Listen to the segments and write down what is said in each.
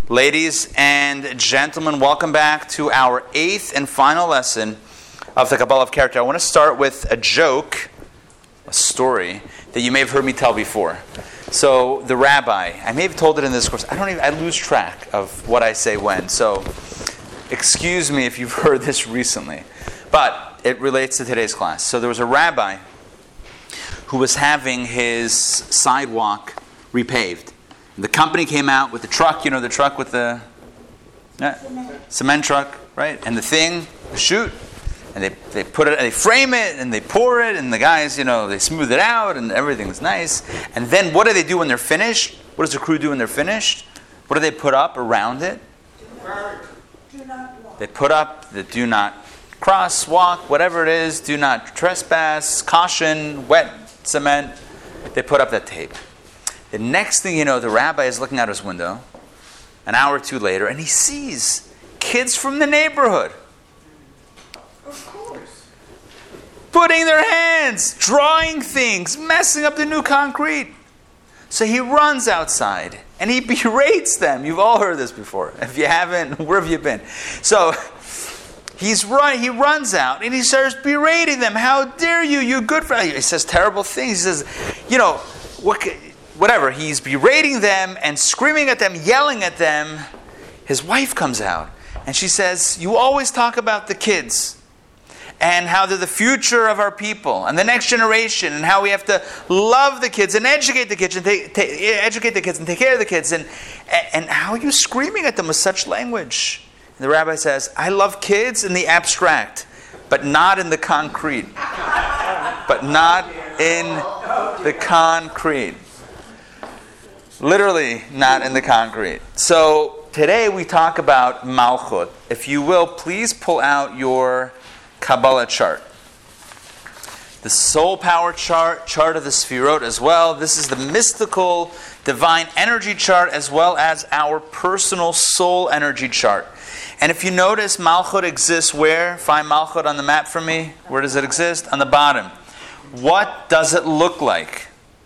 Ladies and gentlemen, welcome back to our 8th and final lesson of the Kabbalah of Character. I want to start with a joke, a story that you may have heard me tell before. So the rabbi, I may have told it in this course. I lose track of what I say when. So excuse me if you've heard this recently, but it relates to today's class. So there was a rabbi who was having his sidewalk repaved. The company came out with the truck, the truck with the cement truck, right? And the chute, and they put it, and they frame it, and they pour it, and the guys, they smooth it out, and everything's nice. And then what do they do when they're finished? What does the crew do when they're finished? What do they put up around it? They put up the do not cross, walk, whatever it is, do not trespass, caution, wet cement. They put up that tape. The next thing you know, the rabbi is looking out his window an hour or two later, and he sees kids from the neighborhood. Of course. Putting their hands, drawing things, messing up the new concrete. So he runs outside, and he berates them. You've all heard this before. If you haven't, where have you been? So he runs out, and he starts berating them. How dare you, you good friend. He says terrible things. He says, whatever, he's berating them and screaming at them, yelling at them. His wife comes out and she says, you always talk about the kids and how they're the future of our people and the next generation and how we have to love the kids and educate the kids and educate the kids and take care of the kids and how are you screaming at them with such language? And the rabbi says, I love kids in the abstract, but not in the concrete. But not in the concrete. Literally not in the concrete. So today we talk about Malchut. If you will, please pull out your Kabbalah chart. The soul power chart of the Sfirot as well. This is the mystical divine energy chart as well as our personal soul energy chart. And if you notice, Malchut exists where? Find Malchut on the map for me. Where does it exist? On the bottom. What does it look like?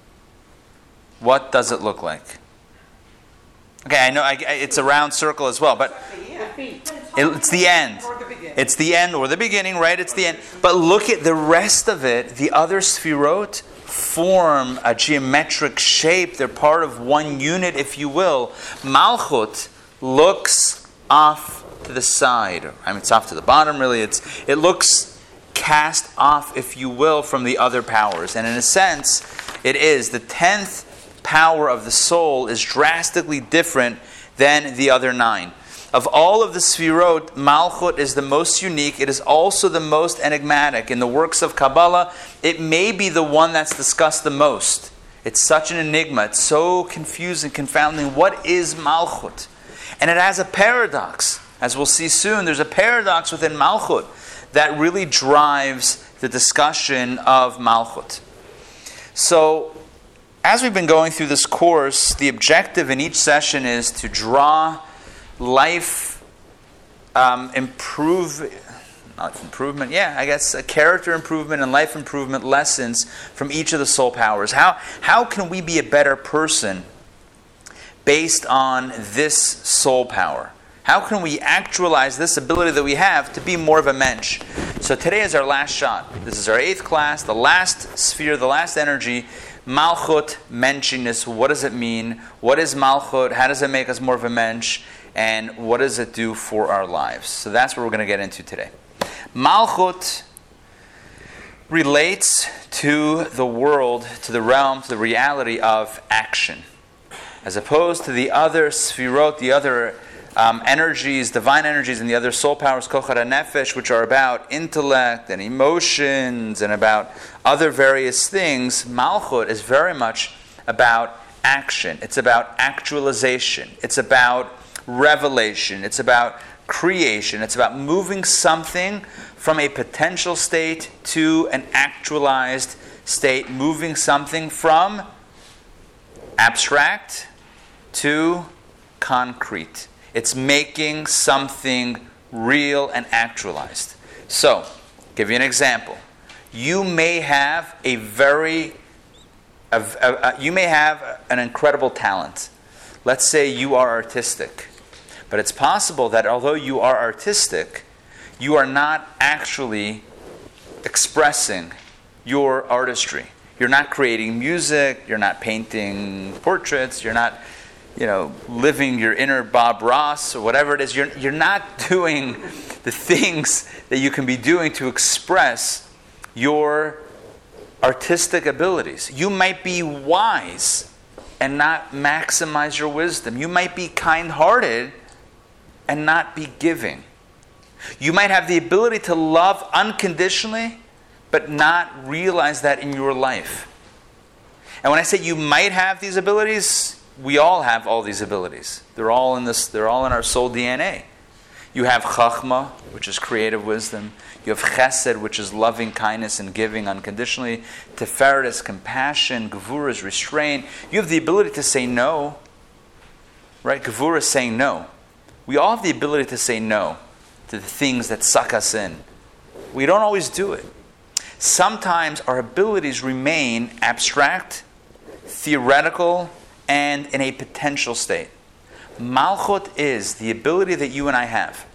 What does it look like? Okay, I know it's a round circle as well, but it's the end. It's the end or the beginning, right? It's the end. But look at the rest of it. The other Sfirot form a geometric shape. They're part of one unit, if you will. Malchut looks off to the side. It's off to the bottom, really. It looks cast off, if you will, from the other powers. And in a sense, it is. The 10th power of the soul is drastically different than the other 9. Of all of the Sfirot, Malchut is the most unique. It is also the most enigmatic. In the works of Kabbalah, it may be the one that's discussed the most. It's such an enigma. It's so confusing, confounding. What is Malchut? And it has a paradox. As we'll see soon, there's a paradox within Malchut that really drives the discussion of Malchut. So, as we've been going through this course, the objective in each session is to draw character improvement and life improvement lessons from each of the soul powers. How can we be a better person based on this soul power? How can we actualize this ability that we have to be more of a mensch? So today is our last shot. This is our 8th class, the last sphere, the last energy. Malchut, menshiness, what does it mean? What is Malchut? How does it make us more of a mensch? And what does it do for our lives? So that's what we're going to get into today. Malchut relates to the world, to the realm, to the reality of action. As opposed to the other Sfirot, the other energies, divine energies, and the other soul powers, Kochar HaNefesh, which are about intellect and emotions and about other various things, Malchut is very much about action. It's about actualization. It's about revelation. It's about creation. It's about moving something from a potential state to an actualized state, moving something from abstract to concrete. It's making something real and actualized. So, give you an example. You may have you may have an incredible talent. Let's say you are artistic. But it's possible that although you are artistic, you are not actually expressing your artistry. You're not creating music, you're not painting portraits, you're not, living your inner Bob Ross or whatever it is. You're not doing the things that you can be doing to express your artistic abilities. You might be wise and not maximize your wisdom. You might be kind-hearted and not be giving. You might have the ability to love unconditionally, but not realize that in your life. And when I say you might have these abilities, we all have all these abilities. They're all in our soul DNA. You have chachma, which is creative wisdom. You have chesed, which is loving kindness and giving unconditionally. Tiferet is compassion. Gevurah is restraint. You have the ability to say no. Right? Gevurah is saying no. We all have the ability to say no to the things that suck us in. We don't always do it. Sometimes our abilities remain abstract, theoretical, and in a potential state. Malchut is the ability that you and I have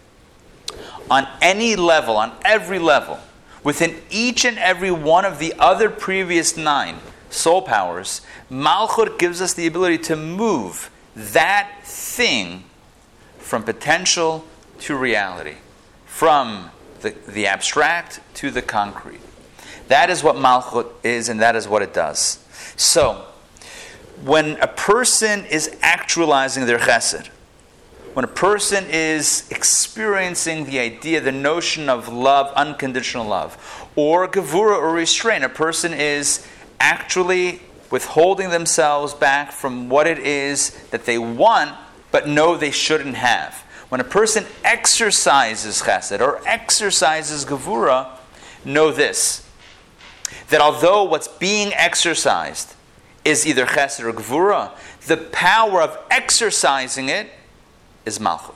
on any level, on every level, within each and every one of the other previous 9 soul powers. Malchut gives us the ability to move that thing from potential to reality, from the abstract to the concrete. That is what Malchut is, and that is what it does. So, when a person is actualizing their chesed, when a person is experiencing the idea, the notion of love, unconditional love, or gevurah or restraint, a person is actually withholding themselves back from what it is that they want, but know they shouldn't have. When a person exercises chesed or exercises gevurah, know this, that although what's being exercised is either chesed or gevurah, the power of exercising it is malchut.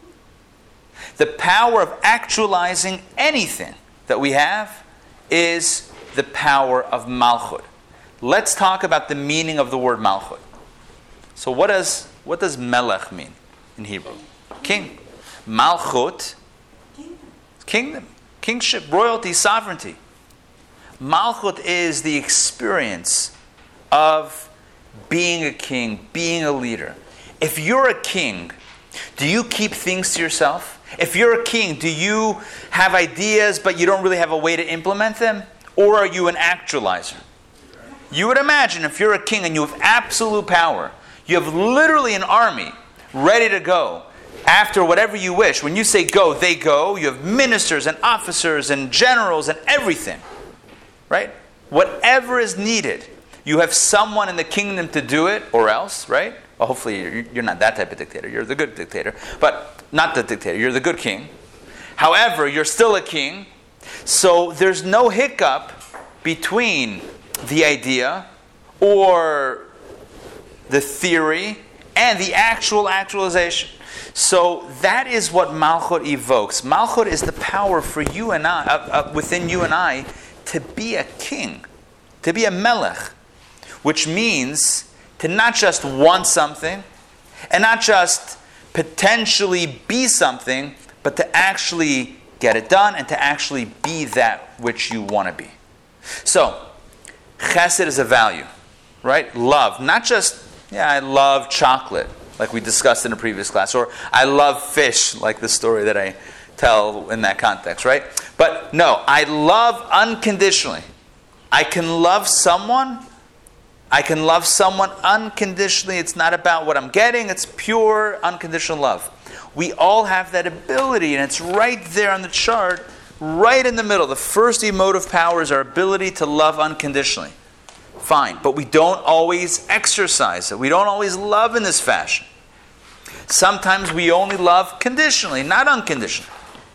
The power of actualizing anything that we have is the power of malchut. Let's talk about the meaning of the word malchut. So what does melech mean in Hebrew? King. Malchut, kingdom, kingship, royalty, sovereignty. Malchut is the experience of being a king, being a leader. If you're a king, do you keep things to yourself? If you're a king, do you have ideas but you don't really have a way to implement them? Or are you an actualizer? You would imagine if you're a king and you have absolute power, you have literally an army ready to go after whatever you wish. When you say go, they go. You have ministers and officers and generals and everything. Right? Whatever is needed, you have someone in the kingdom to do it, or else, right? Well, hopefully you're not that type of dictator. You're the good dictator. But not the dictator. You're the good king. However, you're still a king. So there's no hiccup between the idea or the theory and the actual actualization. So that is what Malchut evokes. Malchut is the power for you and I, within you and I, to be a king, to be a melech, which means to not just want something and not just potentially be something, but to actually get it done and to actually be that which you want to be. So, chesed is a value, right? Love. Not just, I love chocolate, like we discussed in a previous class, or I love fish, like the story that I tell in that context, right? But no, I love unconditionally. I can love someone unconditionally. It's not about what I'm getting. It's pure unconditional love. We all have that ability, and it's right there on the chart, right in the middle. The first emotive power is our ability to love unconditionally. Fine, but we don't always exercise it. We don't always love in this fashion. Sometimes we only love conditionally, not unconditionally.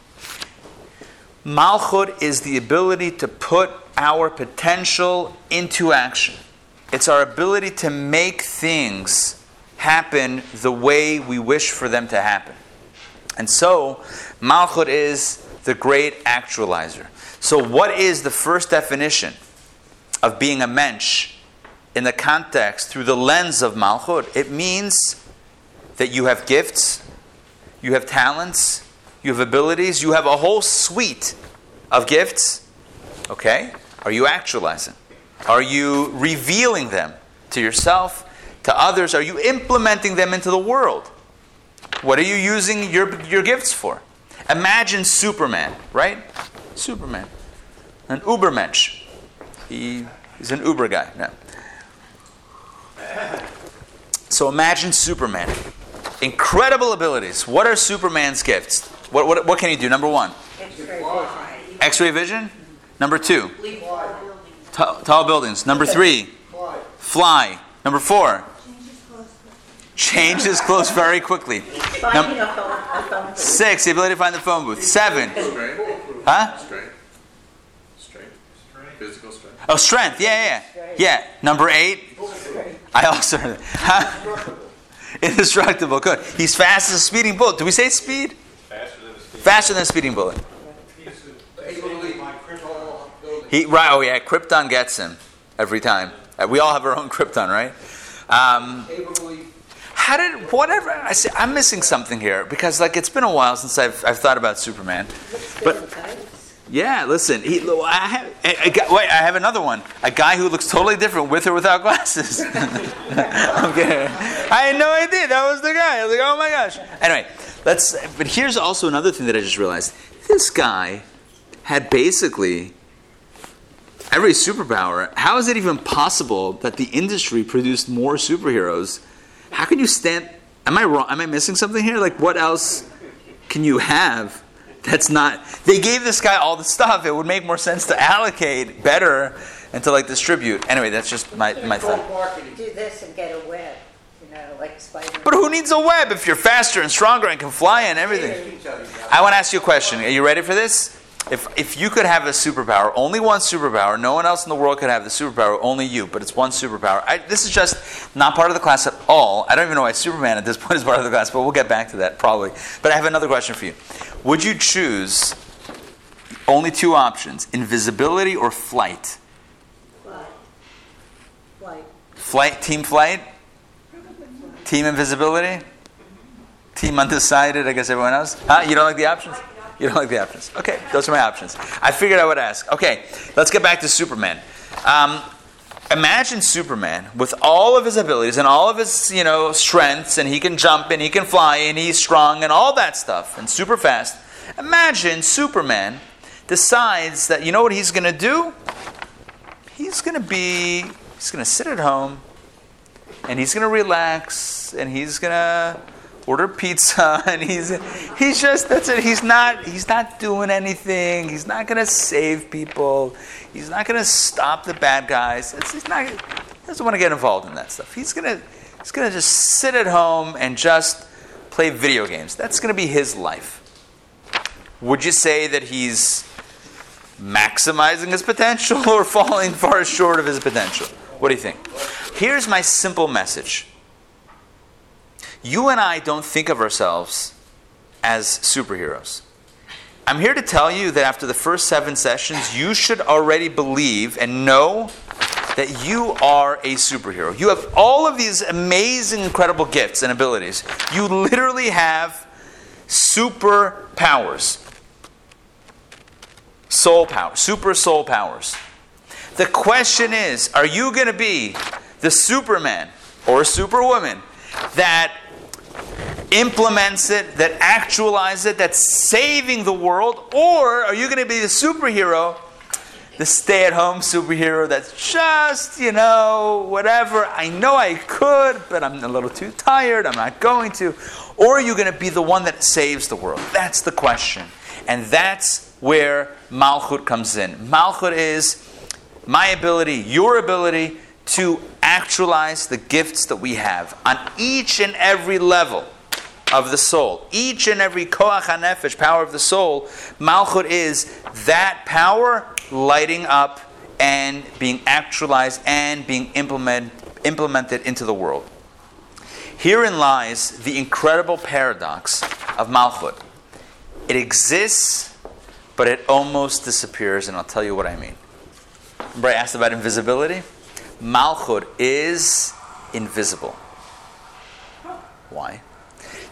Malchut is the ability to put our potential into action. It's our ability to make things happen the way we wish for them to happen. And so, Malchut is the great actualizer. So what is the first definition of being a mensch in the context through the lens of Malchut? It means that you have gifts, you have talents, you have abilities, you have a whole suite of gifts. Okay? Are you actualizing? Are you revealing them to yourself, to others? Are you implementing them into the world? What are you using your gifts for? Imagine Superman, right? Superman. An Ubermensch. He's an Uber guy. No. So imagine Superman. Incredible abilities. What are Superman's gifts? What can he do? Number one. X-ray vision. Number two. Tall buildings. Number three. Fly. Number four. Change his clothes very quickly. Six. The ability to find the phone booth. Seven. Huh? Strength. Physical strength. Oh, strength. Yeah. Number 8. I also heard that. Indestructible. Good. He's fast as a speeding bullet. Do we say speed? Faster than a speeding bullet. Right. Oh yeah. Krypton gets him every time. We all have our own Krypton, right? I'm missing something here because it's been a while since I've thought about Superman. But yeah, listen. I have another one. A guy who looks totally different with or without glasses. Okay. I had no idea that was the guy. I was like, oh my gosh. Anyway, but here's also another thing that I just realized. This guy had basically every superpower. How is it even possible that the industry produced more superheroes? How can you stand? Am I wrong? Am I missing something here? What else can you have that's not? They gave this guy all the stuff. It would make more sense to allocate better and to distribute. Anyway, that's just my thought. Do this and get a web, like Spider-Man. But who needs a web if you're faster and stronger and can fly and everything? I want to ask you a question. Are you ready for this? If you could have a superpower, only one superpower, no one else in the world could have the superpower, only you, but it's one superpower. This is just not part of the class at all. I don't even know why Superman at this point is part of the class, but we'll get back to that probably. But I have another question for you. Would you choose only 2 options, invisibility or flight? Flight, team flight? Team invisibility? Team undecided, I guess everyone else? You don't like the options? You don't like the options. Okay, those are my options. I figured I would ask. Okay, let's get back to Superman. Imagine Superman with all of his abilities and all of his, strengths, and he can jump and he can fly and he's strong and all that stuff and super fast. Imagine Superman decides that, you know what he's going to do? He's going to sit at home and he's going to relax and he's going to order pizza, and he's just, that's it. He's not doing anything. He's not going to save people. He's not going to stop the bad guys. He doesn't want to get involved in that stuff. He's going to just sit at home and just play video games. That's going to be his life. Would you say that he's maximizing his potential or falling far short of his potential? What do you think? Here's my simple message. You and I don't think of ourselves as superheroes. I'm here to tell you that after the first 7 sessions, you should already believe and know that you are a superhero. You have all of these amazing, incredible gifts and abilities. You literally have superpowers. Soul power, super soul powers. The question is, are you going to be the Superman or Superwoman that implements it, that actualizes it, that's saving the world? Or are you going to be the superhero, the stay-at-home superhero that's just, whatever, I know I could, but I'm a little too tired, I'm not going to. Or are you going to be the one that saves the world? That's the question. And that's where Malchut comes in. Malchut is my ability, your ability to actualize the gifts that we have on each and every level of the soul. Each and every koach hanefesh, power of the soul, Malchut is that power lighting up and being actualized and being implemented into the world. Herein lies the incredible paradox of Malchut. It exists, but it almost disappears, and I'll tell you what I mean. Remember I asked about invisibility? Malchut is invisible. Why?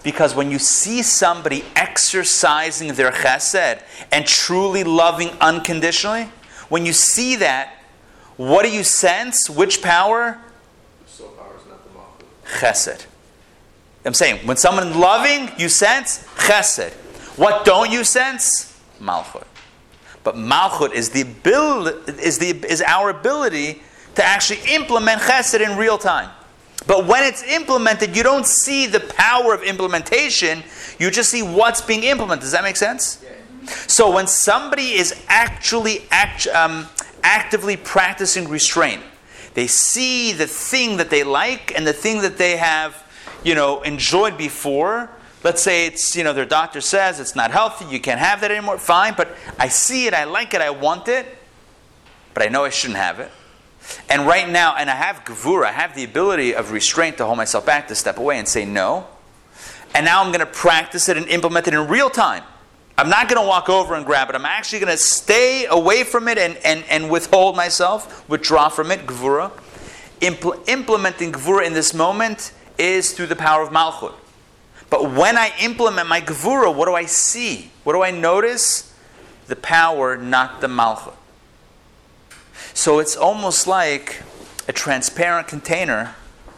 Because when you see somebody exercising their chesed and truly loving unconditionally, when you see that, what do you sense? Which power? Soul power is not the malchut. Chesed. I'm saying, when someone's loving, you sense chesed. What don't you sense? Malchut. But malchut is the ability, is our ability to actually implement chesed in real time. But when it's implemented, you don't see the power of implementation. You just see what's being implemented. Does that make sense? Yeah. So when somebody is actually actively practicing restraint, they see the thing that they like and the thing that they have, enjoyed before. Let's say it's, their doctor says it's not healthy, you can't have that anymore. Fine, but I see it, I like it, I want it, but I know I shouldn't have it. And right now, and I have gevura, I have the ability of restraint to hold myself back, to step away and say no. And now I'm going to practice it and implement it in real time. I'm not going to walk over and grab it. I'm actually going to stay away from it and withhold myself, withdraw from it, gevura. Implementing gevura in this moment is through the power of malchut. But when I implement my gevura, what do I see? What do I notice? The power, not the malchut. So it's almost like a transparent container,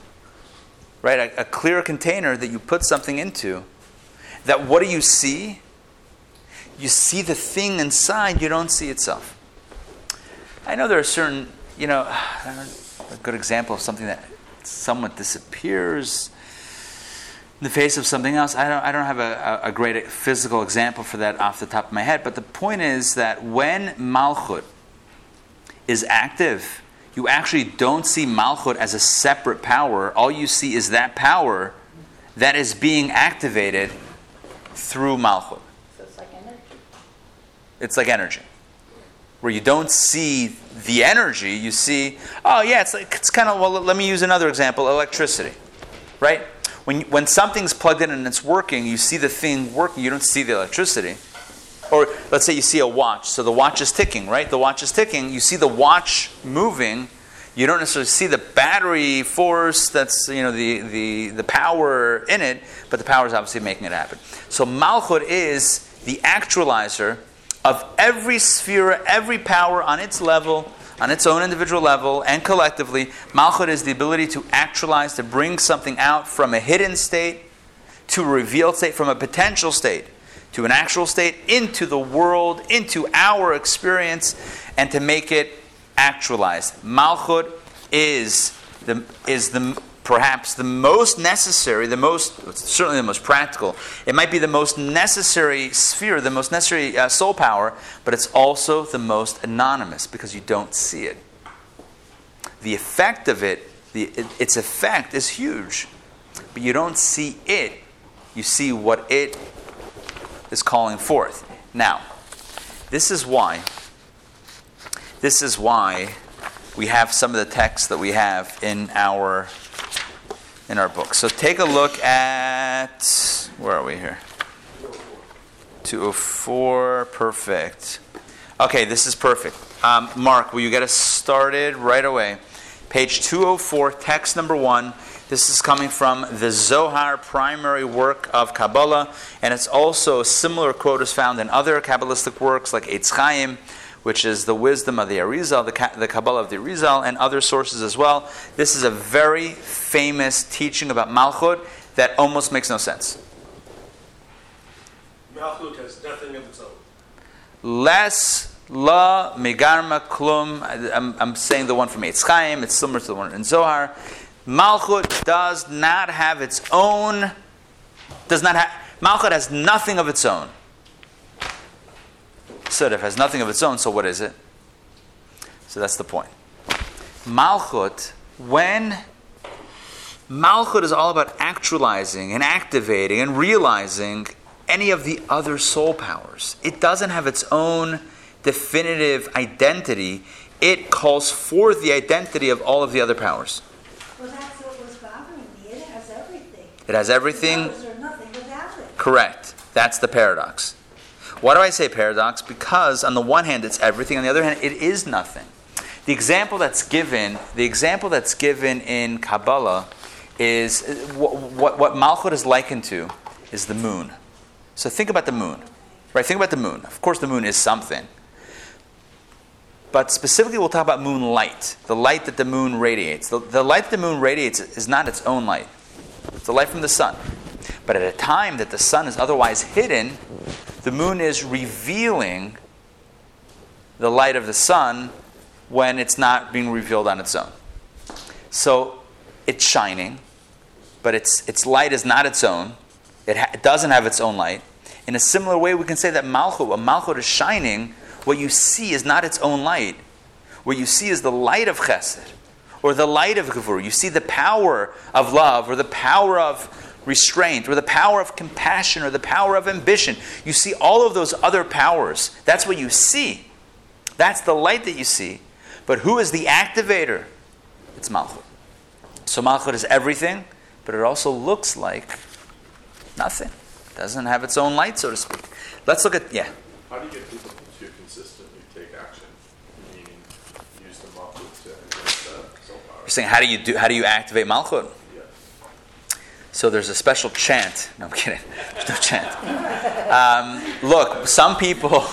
right? A clear container that you put something into. That what do you see? You see the thing inside, you don't see itself. I know there are certain, a good example of something that somewhat disappears in the face of something else. I don't have a great physical example for that off the top of my head, but the point is that when malchut is active, you actually don't see malchut as a separate power. All you see is that power that is being activated through malchut. So it's like energy. It's like energy. Where you don't see the energy, you see, it's kind of, let me use another example, electricity. Right? When something's plugged in and it's working, you see the thing working, you don't see the electricity. Or let's say you see a watch. So the watch is ticking, right? The watch is ticking. You see the watch moving. You don't necessarily see the battery force that's, the power in it, but the power is obviously making it happen. So malchut is the actualizer of every sphere, every power on its level, on its own individual level, and collectively. Malchut is the ability to actualize, to bring something out from a hidden state to a revealed state, from a potential state to an actual state, into the world, into our experience, and to make it actualized. Malchut is perhaps the most necessary, certainly the most practical. It might be the most necessary sphere, the most necessary soul power, but it's also the most anonymous because you don't see it. The effect of it, its effect is huge, but you don't see it. You see what it is calling forth. Now, this is why we have some of the texts that we have in our book. So take a look at, where are we here? 204, perfect. Okay, this is perfect. Mark, will you get us started right away? Page 204, text number 1. This is coming from the Zohar, primary work of Kabbalah, and it's also a similar quote is found in other Kabbalistic works like Eitz Chaim, which is the wisdom of the Arizal, the Kabbalah of the Arizal, and other sources as well. This is a very famous teaching about Malchut that almost makes no sense. Malchut has nothing of its own. Less la megarma klum. I'm saying the one from Eitz Chaim. It's similar to the one in Zohar. Malchut does not have its own. Malchut has nothing of its own. Sudif has nothing of its own, so what is it? So that's the point. Malchut, when Malchut is all about actualizing and activating and realizing any of the other soul powers. It doesn't have its own definitive identity. It calls forth the identity of all of the other powers. Well, that's what was bothering me. It has everything. It has everything. Powers are nothing without it. Correct. That's the paradox. Why do I say paradox? Because on the one hand it's everything, on the other hand it is nothing. The example that's given in Kabbalah is what Malchut is likened to is the moon. So think about the moon. Right? Think about the moon. Of course the moon is something. But specifically we'll talk about moonlight, the light that the moon radiates. The light that the moon radiates is not its own light. It's the light from the sun. But at a time that the sun is otherwise hidden, the moon is revealing the light of the sun when it's not being revealed on its own. So it's shining, but its light is not its own. It doesn't have its own light. In a similar way, we can say that Malchut, when Malchut is shining, what you see is not its own light. What you see is the light of Chesed, or the light of Gevurah. You see the power of love, or the power of restraint, or the power of compassion, or the power of ambition. You see all of those other powers. That's what you see. That's the light that you see. But who is the activator? It's Malchut. So Malchut is everything, but it also looks like nothing. It doesn't have its own light, so to speak. Let's look at, How do you get people to consistently take action? Meaning, use the Malchut to influence the soul power. You're saying, how do you activate Malchut? Yeah. So there's a special chant. No, I'm kidding. There's no chant. Look, some people,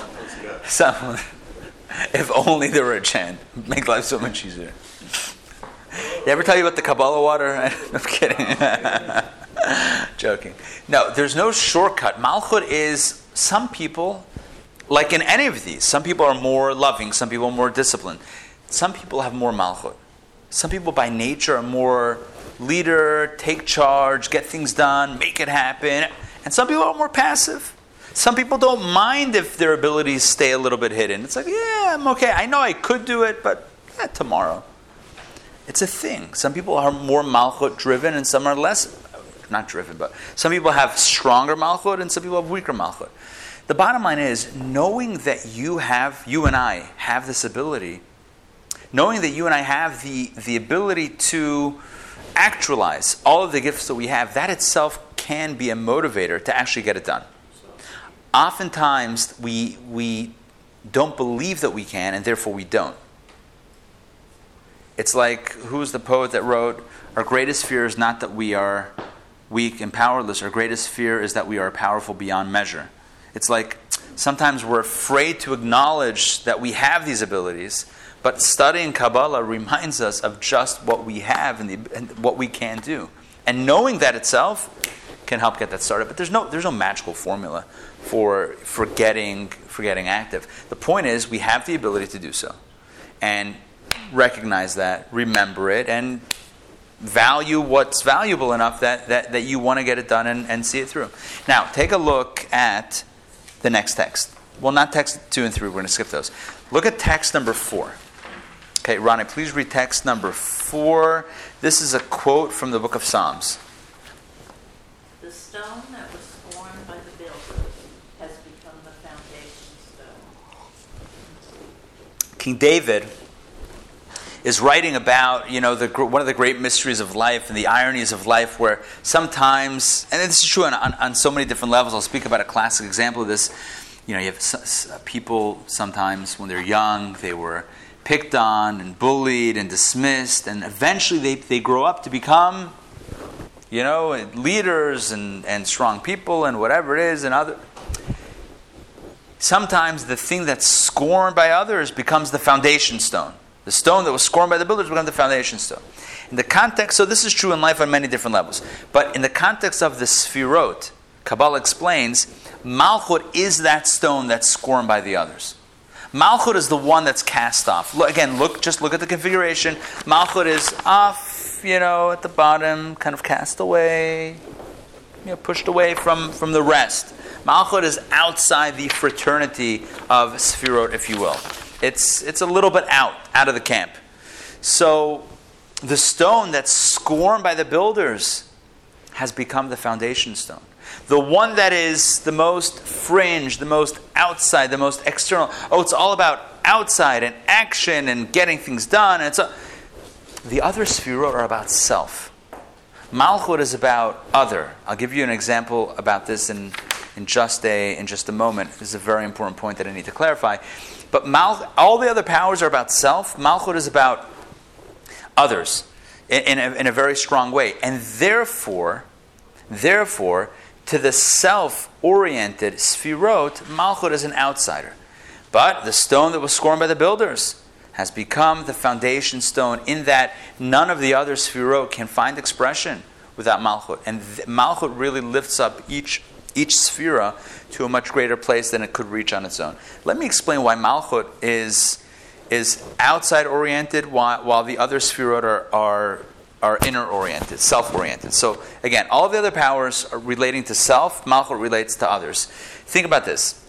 if only there were a chant, it'd make life so much easier. Did I ever tell you about the Kabbalah water? I'm kidding. Joking. No, there's no shortcut. Malchut is, some people, like in any of these, some people are more loving, some people are more disciplined. Some people have more Malchut. Some people by nature are more leader, take charge, get things done, make it happen. And some people are more passive. Some people don't mind if their abilities stay a little bit hidden. It's like, yeah, I'm okay. I know I could do it, but tomorrow. It's a thing. Some people are more Malchut driven and some are less, not driven, but some people have stronger Malchut and some people have weaker Malchut. The bottom line is, knowing that you and I have this ability, knowing that you and I have the ability to actualize all of the gifts that we have, that itself can be a motivator to actually get it done. Oftentimes, we don't believe that we can, and therefore we don't. It's like, who's the poet that wrote, "Our greatest fear is not that we are weak and powerless. Our greatest fear is that we are powerful beyond measure." It's like, sometimes we're afraid to acknowledge that we have these abilities, but studying Kabbalah reminds us of just what we have and what we can do. And knowing that itself can help get that started. But there's no magical formula for getting active. The point is, we have the ability to do so. And recognize that, remember it, and value what's valuable enough that you want to get it done and see it through. Now, take a look at the next text. Well, not text 2 and 3, we're going to skip those. Look at text number 4. Okay, Ronnie, please read text number 4. This is a quote from the book of Psalms. The stone that was scorned by the builders has become the foundation stone. King David is writing about, one of the great mysteries of life and the ironies of life, where sometimes, and this is true on so many different levels. I'll speak about a classic example of this. You have people sometimes when they're young, they were picked on and bullied and dismissed, and eventually they grow up to become, leaders and strong people and whatever it is, and other. Sometimes the thing that's scorned by others becomes the foundation stone. The stone that was scorned by the builders becomes the foundation stone. In the context, so this is true in life on many different levels. But in the context of the Sfirot, Kabbalah explains, Malchut is that stone that's scorned by the others. Malchut is the one that's cast off. Just look at the configuration. Malchut is off, at the bottom, kind of cast away, pushed away from the rest. Malchut is outside the fraternity of Sfirot, if you will. It's a little bit out of the camp. So the stone that's scorned by the builders has become the foundation stone. The one that is the most fringe, the most outside, the most external. Oh, it's all about outside and action and getting things done. And the other Sfirot are about self. Malchut is about other. I'll give you an example about this in just a moment. This is a very important point that I need to clarify. But all the other powers are about self. Malchut is about others in a very strong way. And therefore, to the self-oriented Sfirot, Malchut is an outsider. But the stone that was scorned by the builders has become the foundation stone, in that none of the other Sfirot can find expression without Malchut. And Malchut really lifts up each Sphira to a much greater place than it could reach on its own. Let me explain why Malchut is outside-oriented, while the other Sfirot are inner-oriented, self-oriented. So again, all the other powers are relating to self. Malchut relates to others. Think about this.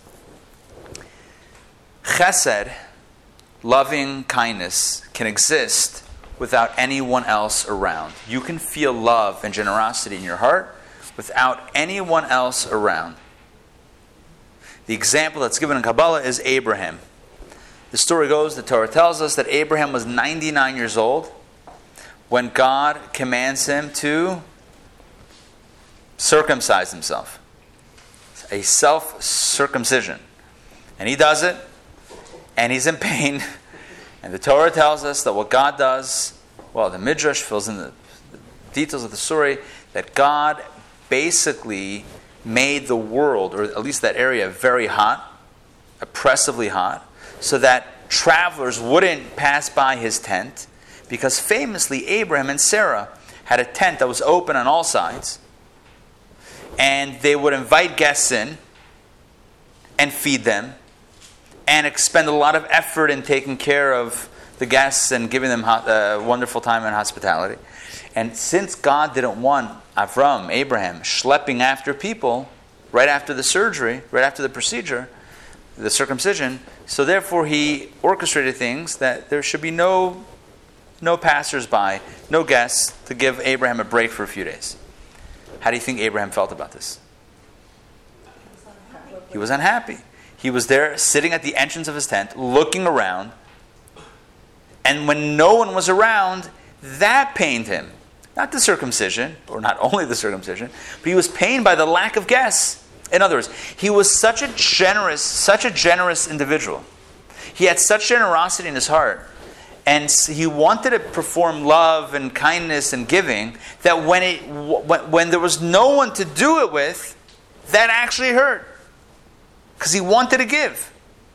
Chesed, loving kindness, can exist without anyone else around. You can feel love and generosity in your heart without anyone else around. The example that's given in Kabbalah is Abraham. The story goes, the Torah tells us that Abraham was 99 years old when God commands him to circumcise himself. A self-circumcision. And he does it, and he's in pain. And the Torah tells us that what God does, well, the Midrash fills in the details of the story, that God basically made the world, or at least that area, very hot, oppressively hot, so that travelers wouldn't pass by his tent, because famously Abraham and Sarah had a tent that was open on all sides, and they would invite guests in and feed them, and expend a lot of effort in taking care of the guests and giving them a wonderful time and hospitality. And since God didn't want Abraham, schlepping after people right after the surgery, right after the procedure, the circumcision, so therefore he orchestrated things that there should be no passers-by, no guests, to give Abraham a break for a few days. How do you think Abraham felt about this? He was unhappy. He was there sitting at the entrance of his tent, looking around, and when no one was around, that pained him. Not the circumcision, or not only the circumcision, but he was pained by the lack of guests. In other words, he was such a generous individual. He had such generosity in his heart, and he wanted to perform love and kindness and giving, that when there was no one to do it with, that actually hurt. Because he wanted to give.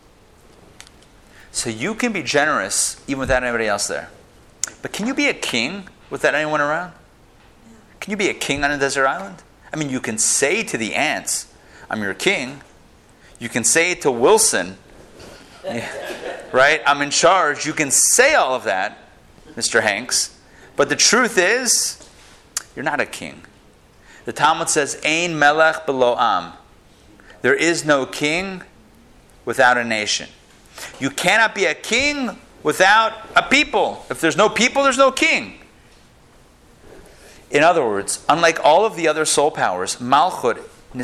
So you can be generous even without anybody else there. But can you be a king without anyone around? Can you be a king on a desert island? I mean, you can say to the ants, I'm your king. You can say to Wilson, right, I'm in charge. You can say all of that, Mr. Hanks. But the truth is, you're not a king. The Talmud says, Ein melech belo am. There is no king without a nation. You cannot be a king without a people. If there's no people, there's no king. In other words, unlike all of the other soul powers, Malchut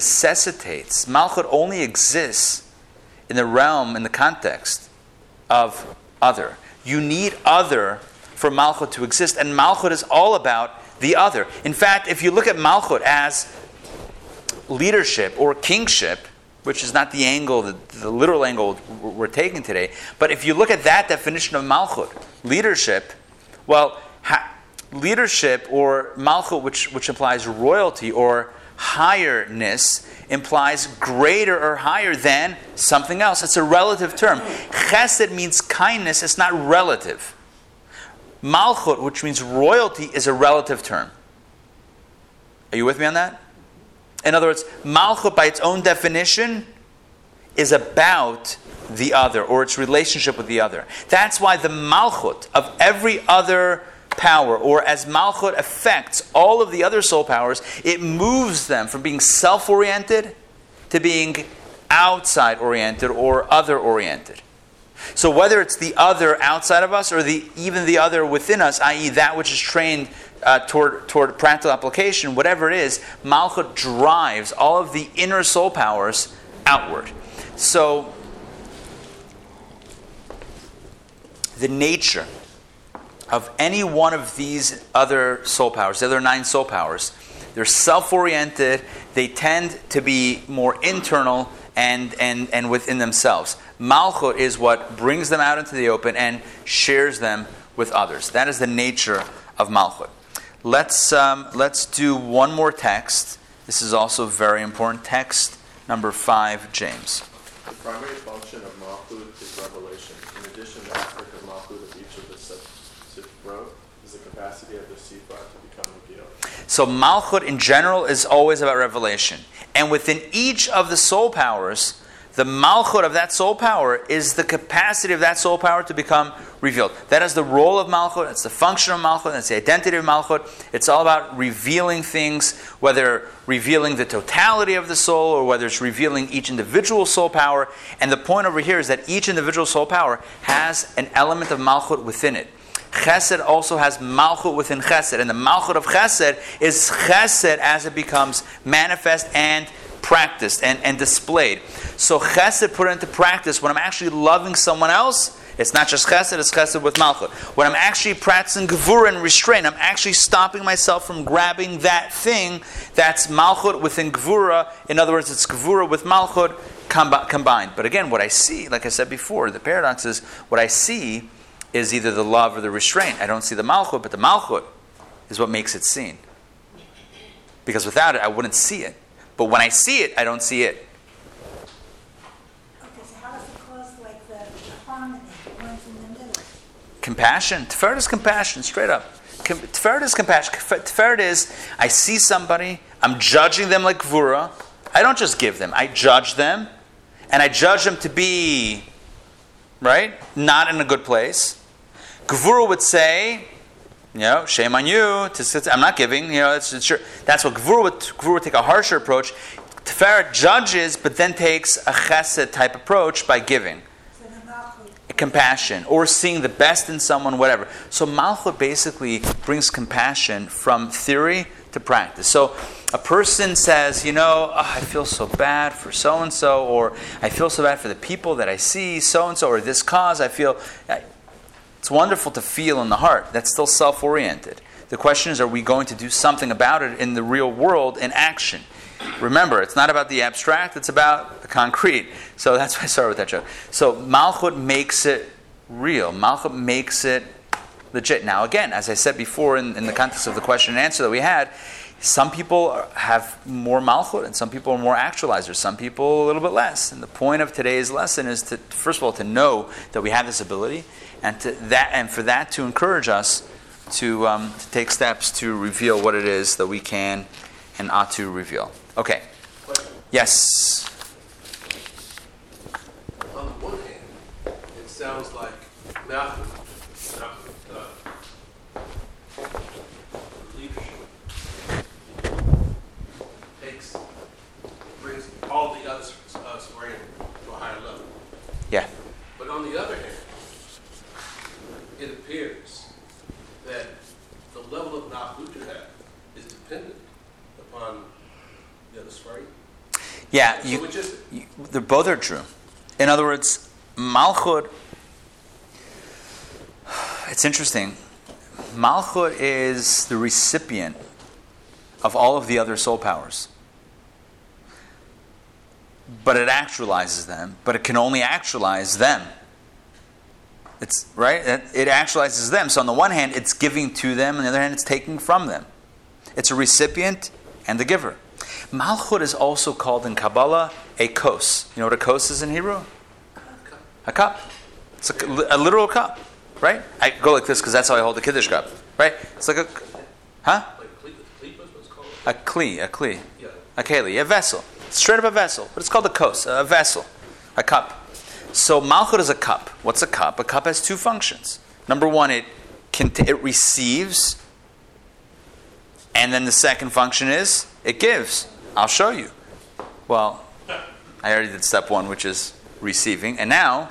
only exists in the realm, in the context of other. You need other for Malchut to exist, and Malchut is all about the other. In fact, if you look at Malchut as leadership or kingship, which is not the angle, the literal angle we're taking today, but if you look at that definition of Malchut, leadership, well, leadership or Malchut, which implies royalty or highness, implies greater or higher than something else. It's a relative term. Chesed means kindness, it's not relative. Malchut, which means royalty, is a relative term. Are you with me on that? In other words, Malchut, by its own definition, is about the other, or its relationship with the other. That's why the Malchut of every other power, or as Malchut affects all of the other soul powers, it moves them from being self-oriented to being outside-oriented or other-oriented. So whether it's the other outside of us or even the other within us, i.e. that which is trained toward practical application, whatever it is, Malchut drives all of the inner soul powers outward. So the nature of any one of these other soul powers, the other 9 soul powers, they're self-oriented, they tend to be more internal and within themselves. Malchut is what brings them out into the open and shares them with others. That is the nature of Malchut. Let's do one more text, This is also a very important text. Number 5, James. The primary function of Malchut is revelation. In addition, the aspect of Malchut of each of the Sifrot is the capacity of the Sifra to become revealed. So Malchut in general is always about revelation. And within each of the soul powers, the Malchut of that soul power is the capacity of that soul power to become revealed. That is the role of Malchut, that's the function of Malchut, that's the identity of Malchut. It's all about revealing things, whether revealing the totality of the soul or whether it's revealing each individual soul power. And the point over here is that each individual soul power has an element of Malchut within it. Chesed also has Malchut within Chesed. And the Malchut of Chesed is Chesed as it becomes manifest and practiced and displayed. So Chesed put into practice when I'm actually loving someone else. It's not just Chesed, it's Chesed with Malchut. When I'm actually practicing Gevurah and restraint, I'm actually stopping myself from grabbing that thing that's Malchut within Gevurah. In other words, it's Gevurah with Malchut combined. But again, what I see, like I said before, the paradox is what I see is either the love or the restraint. I don't see the Malchut, but the Malchut is what makes it seen. Because without it, I wouldn't see it. But when I see it, I don't see it. Okay, so how does it cause like the harmony, one's in the middle? Compassion. Tiferet is compassion, straight up. Tiferet is compassion. Tiferet is, I see somebody, I'm judging them like Gvura. I don't just give them, I judge them. And I judge them to be, right, not in a good place. Gvura would say, shame on you. I'm not giving. It's sure. That's what Gvura would take a harsher approach. Tiferet judges, but then takes a Chesed type approach by giving. So the Malchut. Compassion, or seeing the best in someone, whatever. So Malchut basically brings compassion from theory to practice. So a person says, I feel so bad for so-and-so, or I feel so bad for the people that I see, so-and-so, or this cause, I feel... It's wonderful to feel in the heart. That's still self-oriented. The question is, are we going to do something about it in the real world in action? Remember, it's not about the abstract, it's about the concrete. So that's why I started with that joke. So Malchut makes it real. Malchut makes it legit. Now again, as I said before in the context of the question and answer that we had, some people have more Malchut and some people are more actualizers. Some people a little bit less. And the point of today's lesson is to, first of all, to know that we have this ability, and for that to encourage us to take steps to reveal what it is that we can and ought to reveal. Okay. Yes. On the one hand, it sounds like Malchut, leadership, brings all the others to a higher level. Yeah. But on the other hand, it appears that the level of Malchut you have is dependent upon the other Sfarim. Yeah, So which is it? they both are true. In other words, Malchut, it's interesting. Malchut is the recipient of all of the other soul powers. But it actualizes them, but it can only actualize them. It's right? It actualizes them. So on the one hand, it's giving to them, on the other hand, it's taking from them. It's a recipient and the giver. Malchut is also called in Kabbalah a kos. You know what a kos is in Hebrew? A cup. It's a literal cup, right? I go like this because that's how I hold the Kiddush cup, right? It's like a, huh? Like Klippa, what's called? A kli, Yeah. a keli, a vessel. It's straight up a vessel, but it's called a kos, a vessel, a cup. So Malchut is a cup. What's a cup? A cup has two functions. Number one, it receives, and then the second function is it gives. I'll show you. Well, I already did step one, which is receiving, and now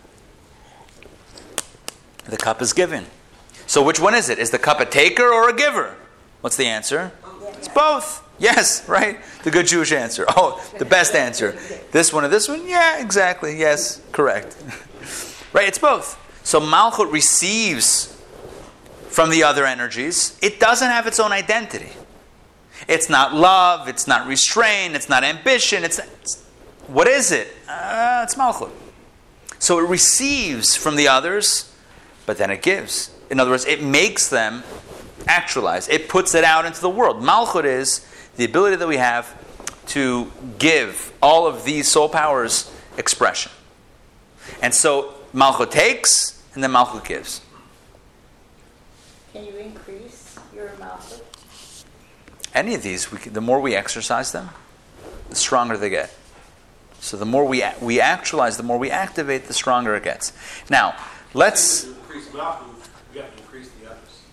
the cup is given. So which one is it? Is the cup a taker or a giver? What's the answer? It's both. Yes, right? The good Jewish answer. Oh, the best answer. This one or this one? Yeah, exactly. Yes, correct. Right? It's both. So Malchut receives from the other energies. It doesn't have its own identity. It's not love. It's not restraint. It's not ambition. What is it? It's Malchut. So it receives from the others, but then it gives. In other words, it makes them actualize. It puts it out into the world. Malchut is the ability that we have to give all of these soul powers expression. And so Malchut takes, and then Malchut gives. Can you increase your malchut? Any of these, the more we exercise them, the stronger they get. So the more we actualize, the more we activate, the stronger it gets. Now, let's... To increase malchut, you have to increase the others.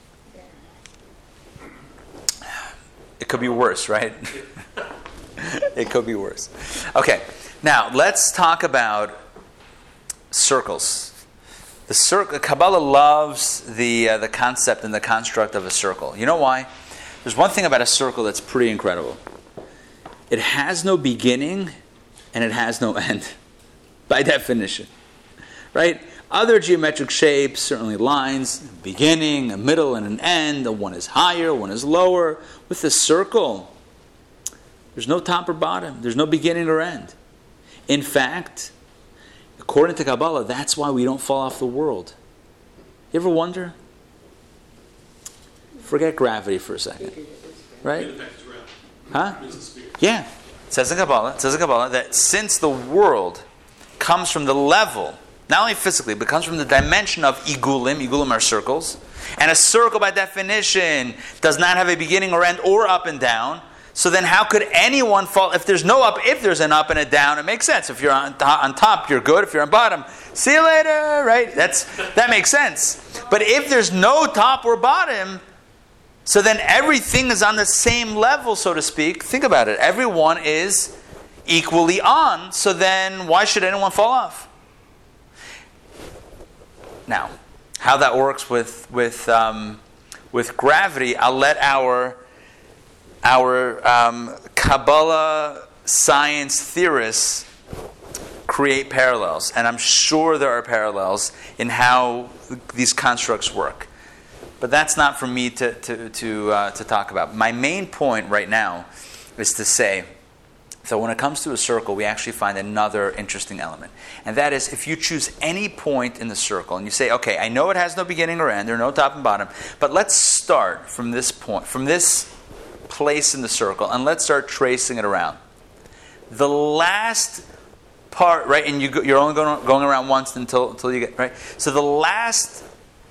It could be worse, right? It could be worse. Okay, now let's talk about circles. Kabbalah loves the concept and the construct of a circle. You know why? There's one thing about a circle that's pretty incredible. It has no beginning and it has no end, by definition. Right? Other geometric shapes, certainly lines, beginning, a middle, and an end. One is higher, one is lower. With a circle, there's no top or bottom. There's no beginning or end. In fact, according to Kabbalah, that's why we don't fall off the world. You ever wonder? Forget gravity for a second. Right? Huh? Yeah. It says in Kabbalah that since the world comes from the level, not only physically, but comes from the dimension of igulim are circles, and a circle by definition does not have a beginning or end or up and down, so then how could anyone fall? If there's no up, if there's an up and a down, it makes sense. If you're on top, you're good. If you're on bottom, see you later, right? That makes sense. But if there's no top or bottom, so then everything is on the same level, so to speak. Think about it. Everyone is equally on, so then why should anyone fall off? Now, how that works with gravity, I'll let our Kabbalah science theorists create parallels, and I'm sure there are parallels in how these constructs work. But that's not for me to talk about. My main point right now is to say that when it comes to a circle, we actually find another interesting element. And that is, if you choose any point in the circle, and you say, okay, I know it has no beginning or end, there are no top and bottom, but let's start from this point, from this place in the circle, and let's start tracing it around. The last part, right, and you're only going around once until you get, right? So the last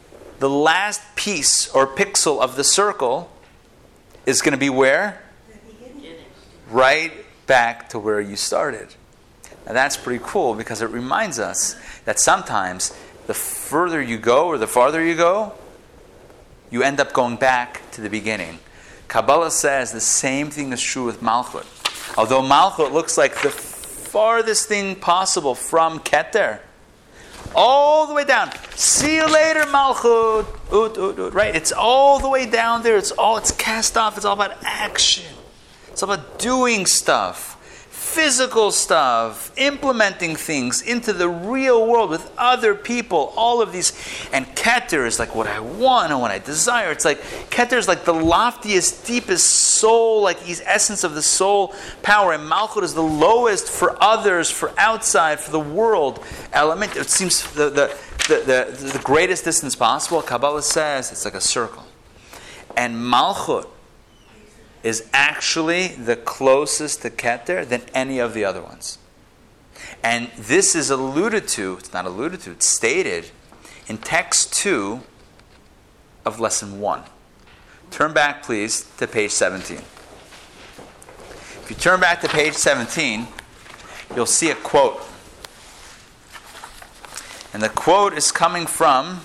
piece or pixel of the circle is going to be where? Right back to where you started. Now that's pretty cool because it reminds us that sometimes the further you go or the farther you go, you end up going back to the beginning. Kabbalah says the same thing is true with Malchut. Although Malchut looks like the farthest thing possible from Keter, all the way down. See you later, Malchut. Right? It's all the way down there. It's cast off. It's all about action. It's all about doing stuff. Physical stuff. Implementing things into the real world with other people. All of these. And Keter is like what I want and what I desire. It's like, Keter is like the loftiest, deepest soul, like essence of the soul power. And Malchut is the lowest for others, for outside, for the world element. It seems the greatest distance possible. Kabbalah says it's like a circle. And Malchut is actually the closest to Keter than any of the other ones. And this is it's stated in text 2 of lesson 1. Turn back, please, to page 17. If you turn back to page 17, you'll see a quote. And the quote is coming from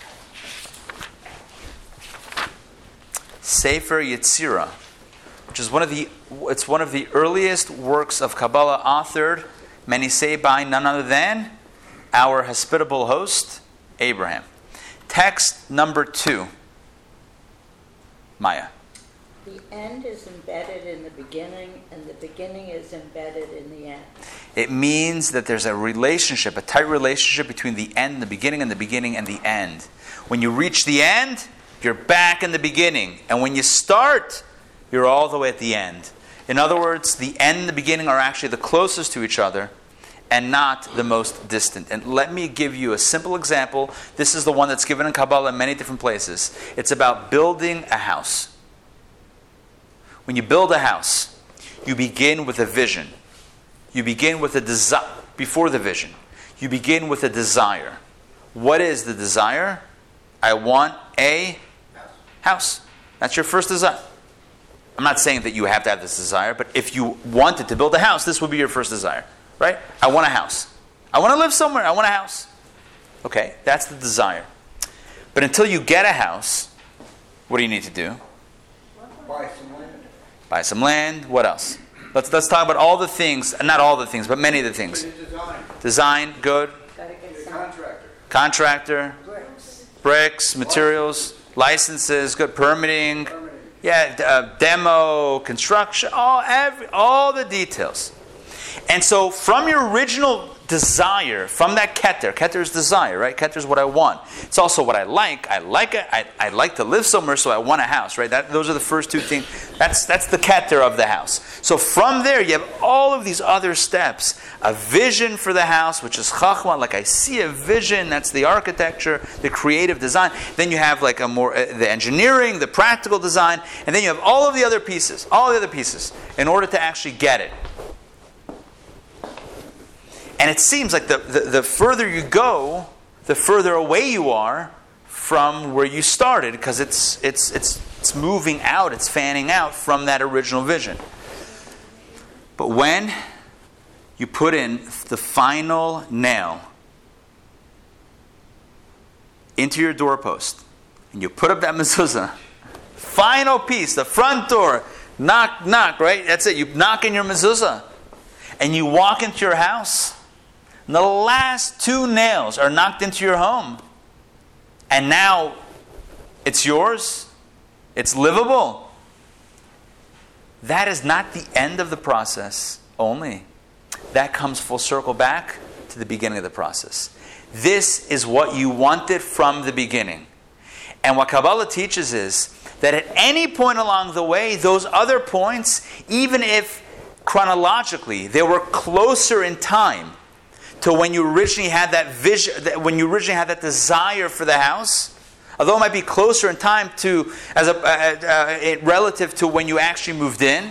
Sefer Yetzirah, which is one of the earliest works of Kabbalah authored, many say, by none other than our hospitable host, Abraham. Text number 2. Maya. The end is embedded in the beginning, and the beginning is embedded in the end. It means that there's a relationship, a tight relationship between the end and the beginning and the end. When you reach the end, you're back in the beginning. And when you start, you're all the way at the end. In other words, the end and the beginning are actually the closest to each other and not the most distant. And let me give you a simple example. This is the one that's given in Kabbalah in many different places. It's about building a house. when you build a house, you begin with a vision. You begin with a desire. Before the vision, you begin with a desire. What is the desire? I want a house. That's your first desire. I'm not saying that you have to have this desire, but if you wanted to build a house, this would be your first desire, right? I want a house. I want to live somewhere. I want a house. Okay, that's the desire. But until you get a house, what do you need to do? Buy some land. Buy some land. What else? Let's talk about all the things, not all the things, but many of the things. Design. Design, good. The contractor. Contractor, bricks, materials, licenses, good. Permitting, yeah, demo, construction, all the details. And so from your original desire, from that keter is desire, right? Keter is what I want. It's also what I like. I like to live somewhere, so I want a house, right? Those are the first two things. That's the keter of the house. So from there, you have all of these other steps. A vision for the house, which is chachma, like I see a vision, that's the architecture, the creative design. Then you have like the engineering, the practical design, and then you have all the other pieces, in order to actually get it. And it seems like the further you go, the further away you are from where you started, because it's moving out, it's fanning out from that original vision. But when you put in the final nail into your doorpost, and you put up that mezuzah, final piece, the front door, knock, knock, right? That's it. You knock in your mezuzah, and you walk into your house. And the last two nails are knocked into your home. And now it's yours. It's livable. That is not the end of the process only. That comes full circle back to the beginning of the process. This is what you wanted from the beginning. And what Kabbalah teaches is that at any point along the way, those other points, even if chronologically they were closer in time to when you originally had that vision, when you originally had that desire for the house, although it might be closer in time to relative to when you actually moved in,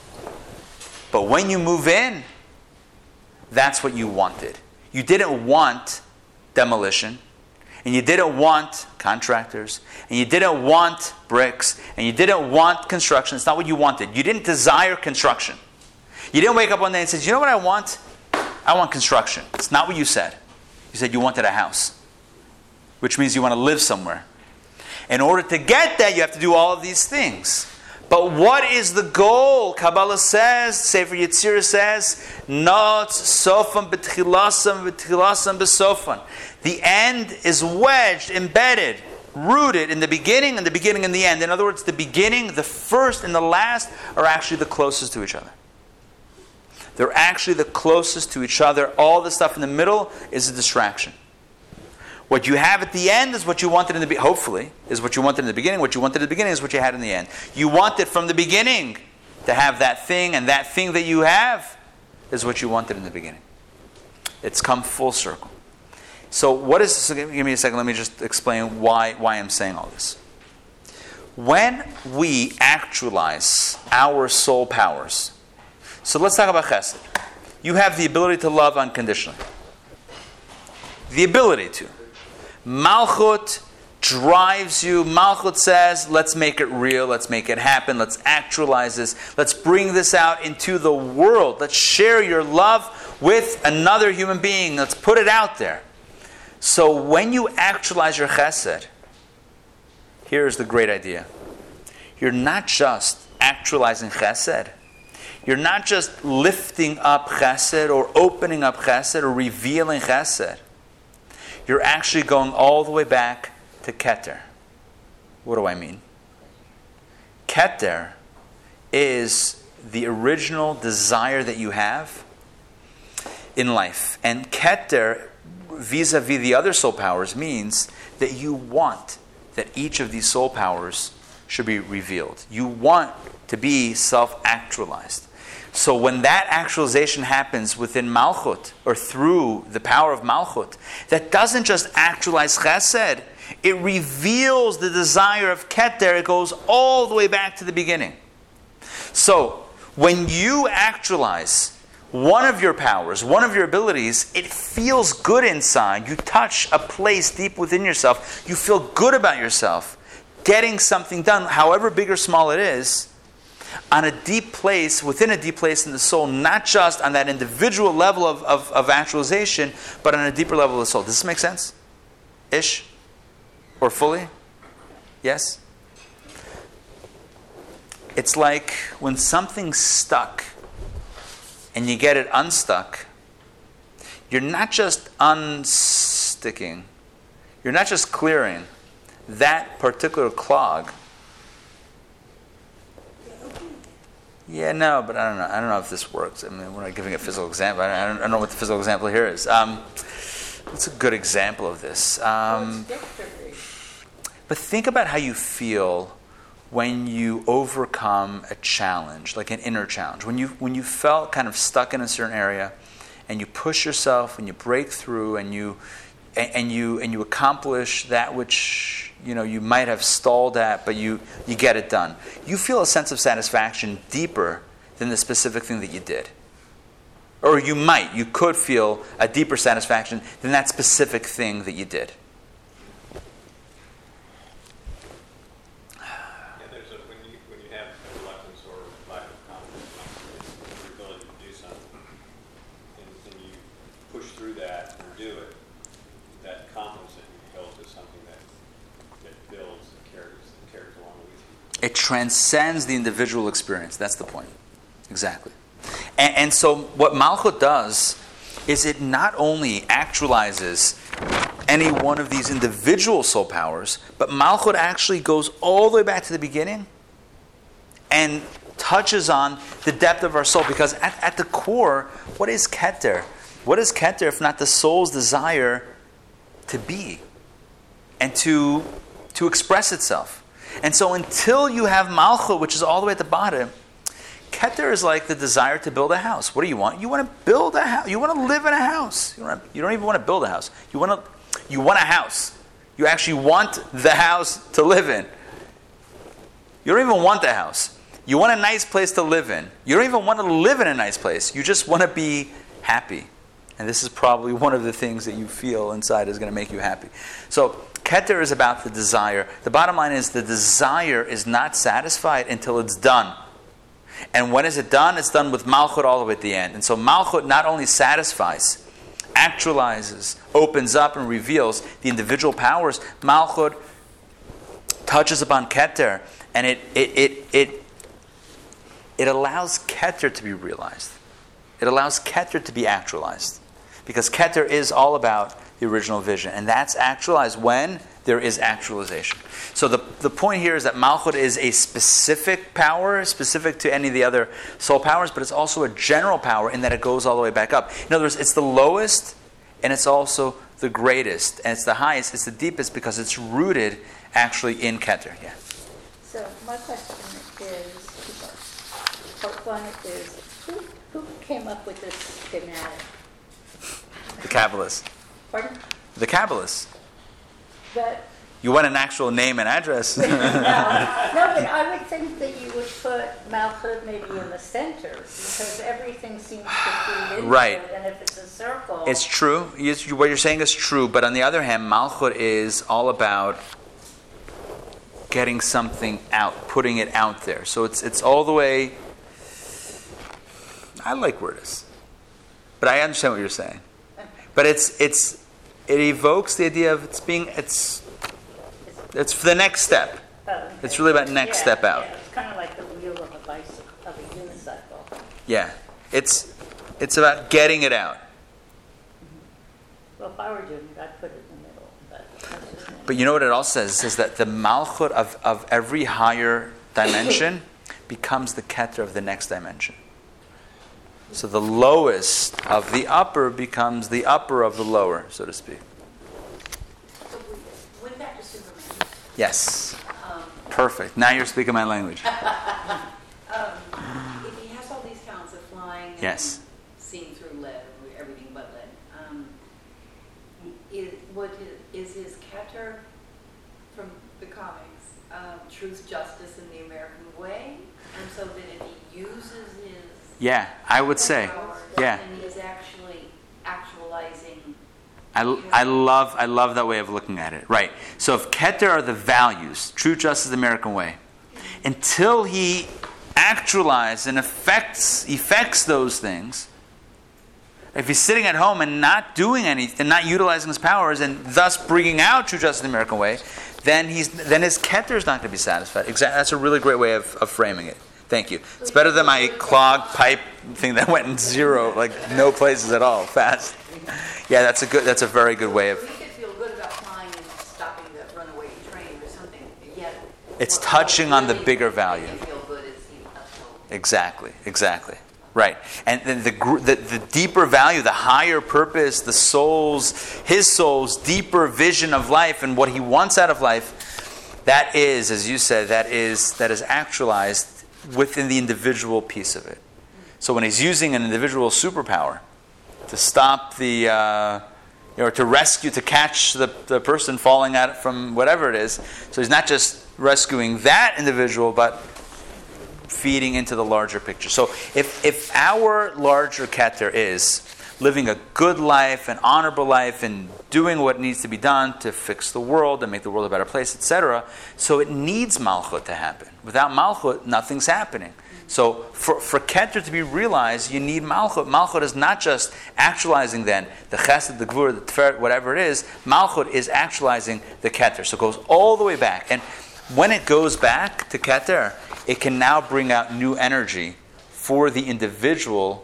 but when you move in, that's what you wanted. You didn't want demolition, and you didn't want contractors, and you didn't want bricks, and you didn't want construction. It's not what you wanted. You didn't desire construction. You didn't wake up one day and say, you know what I want? I want construction. It's not what you said. You said you wanted a house, which means you want to live somewhere. In order to get that, you have to do all of these things. But what is the goal? Kabbalah says, Sefer Yetzirah says, Not sofan b'tchilasam b'sofan. The end is wedged, embedded, rooted in the beginning and the end. In other words, the beginning, the first, and the last are actually the closest to each other. They're actually the closest to each other. All the stuff in the middle is a distraction. What you have at the end is what you wanted in the beginning. Hopefully, is what you wanted in the beginning. What you wanted at the beginning is what you had in the end. You wanted from the beginning to have that thing, and that thing that you have is what you wanted in the beginning. It's come full circle. So give me a second, let me just explain why I'm saying all this. When we actualize our soul powers, so let's talk about chesed. You have the ability to love unconditionally. The ability to. Malchut drives you. Malchut says, let's make it real. Let's make it happen. Let's actualize this. Let's bring this out into the world. Let's share your love with another human being. Let's put it out there. So when you actualize your chesed, here's the great idea. You're not just actualizing chesed. You're not just lifting up chesed or opening up chesed or revealing chesed. You're actually going all the way back to keter. What do I mean? Keter is the original desire that you have in life. And keter, vis-a-vis the other soul powers, means that you want that each of these soul powers should be revealed. You want to be self-actualized. So when that actualization happens within Malchut, or through the power of Malchut, that doesn't just actualize Chesed, it reveals the desire of Keter. It goes all the way back to the beginning. So, when you actualize one of your powers, one of your abilities, it feels good inside. You touch a place deep within yourself. You feel good about yourself. Getting something done, however big or small it is, on a deep place, within a deep place in the soul, not just on that individual level of actualization, but on a deeper level of the soul. Does this make sense? Ish? Or fully? Yes? It's like when something's stuck and you get it unstuck, you're not just unsticking, you're not just clearing that particular clog. Yeah, no, but I don't know. I don't know if this works. I mean, we're not giving a physical example. I don't know what the physical example here is. What's a good example of this? But think about how you feel when you overcome a challenge, like an inner challenge. When you felt kind of stuck in a certain area, and you push yourself, and you break through, and you accomplish that which you might have stalled at, but you get it done. You feel a sense of satisfaction deeper than the specific thing that you did. Or you could feel a deeper satisfaction than that specific thing that you did. When you have reluctance or lack of confidence in your ability to do something, and you push through that and do it, that confidence that you build is something that builds and carries along with you. It transcends the individual experience. That's the point. Exactly. And so what Malchut does is it not only actualizes any one of these individual soul powers, but Malchut actually goes all the way back to the beginning and touches on the depth of our soul. Because at the core, what is Keter? What is Keter if not the soul's desire to be and to express itself? And so until you have Malchut, which is all the way at the bottom, Keter is like the desire to build a house. What do you want? You want to build a house. You want to live in a house. You don't even want to build a house. You want a house. You actually want the house to live in. You don't even want the house. You want a nice place to live in. You don't even want to live in a nice place. You just want to be happy. And this is probably one of the things that you feel inside is going to make you happy. So Keter is about the desire. The bottom line is the desire is not satisfied until it's done. And when is it done? It's done with Malchut all the way at the end. And so Malchut not only satisfies, actualizes, opens up and reveals the individual powers, Malchut touches upon Keter, and it allows Keter to be realized. It allows Keter to be actualized. Because Keter is all about the original vision. And that's actualized when there is actualization. So the point here is that Malchut is a specific power, specific to any of the other soul powers, but it's also a general power in that it goes all the way back up. In other words, it's the lowest, and it's also the greatest, and it's the highest, it's the deepest, because it's rooted actually in Keter. Yeah. So my question is, part one is, who came up with this schematic? The Kabbalists. Pardon? The Kabbalists. But You want an actual name and address. no, but I would think that you would put Malchut maybe in the center, because everything seems to feed into Right. it, and if it's a circle... It's true. What you're saying is true, but on the other hand, Malchut is all about getting something out, putting it out there. So it's all the way... I like where it is. But I understand what you're saying. But it evokes the idea of it's for the next step. Okay. It's really about next step out. Yeah, it's kind of like the wheel of a bicycle, of a unicycle. Yeah. It's about getting it out. Well, if I were doing it, I'd put it in the middle. But that's just But you know what it also says? It says that the Malchut of every higher dimension becomes the Keter of the next dimension. So the lowest of the upper becomes the upper of the lower, so to speak. So with that to Superman, Yes. Perfect. Now you're speaking my language. if he has all these talents of flying and Yes. seeing through lead, everything but lead, is his Keter from the comics truth, justice, in the American way? And so that if he uses his Yeah, I would say. powers, Yeah. and he's actually actualizing. I love that way of looking at it. Right. So if Keter are the values, true justice, the American way, until he actualizes and effects those things, if he's sitting at home and not doing anything, not utilizing his powers, and thus bringing out true justice the American way, then his Keter is not going to be satisfied. That's a really great way of framing it. Thank you. It's better than my clogged pipe thing that went in zero, like no places at all, fast. Yeah, that's a very good way of. We could feel good about flying and stopping the runaway train or something, yet. It's what touching on the really bigger makes value. you feel good is he upholds. Exactly. Right. And then the deeper value, the higher purpose, his soul's deeper vision of life and what he wants out of life, that is, as you said, that is actualized within the individual piece of it. So when he's using an individual superpower to stop to rescue, to catch the person falling out from whatever it is, so he's not just rescuing that individual, but feeding into the larger picture. So if our larger Keter is living a good life, an honorable life, and doing what needs to be done to fix the world and make the world a better place, etc., so it needs Malchut to happen. Without Malchut, nothing's happening. So for Keter to be realized, you need Malchut. Malchut is not just actualizing then the Chesed, the Gvur, the Tiferet, whatever it is. Malchut is actualizing the Keter. So it goes all the way back. And when it goes back to Keter, it can now bring out new energy for the individual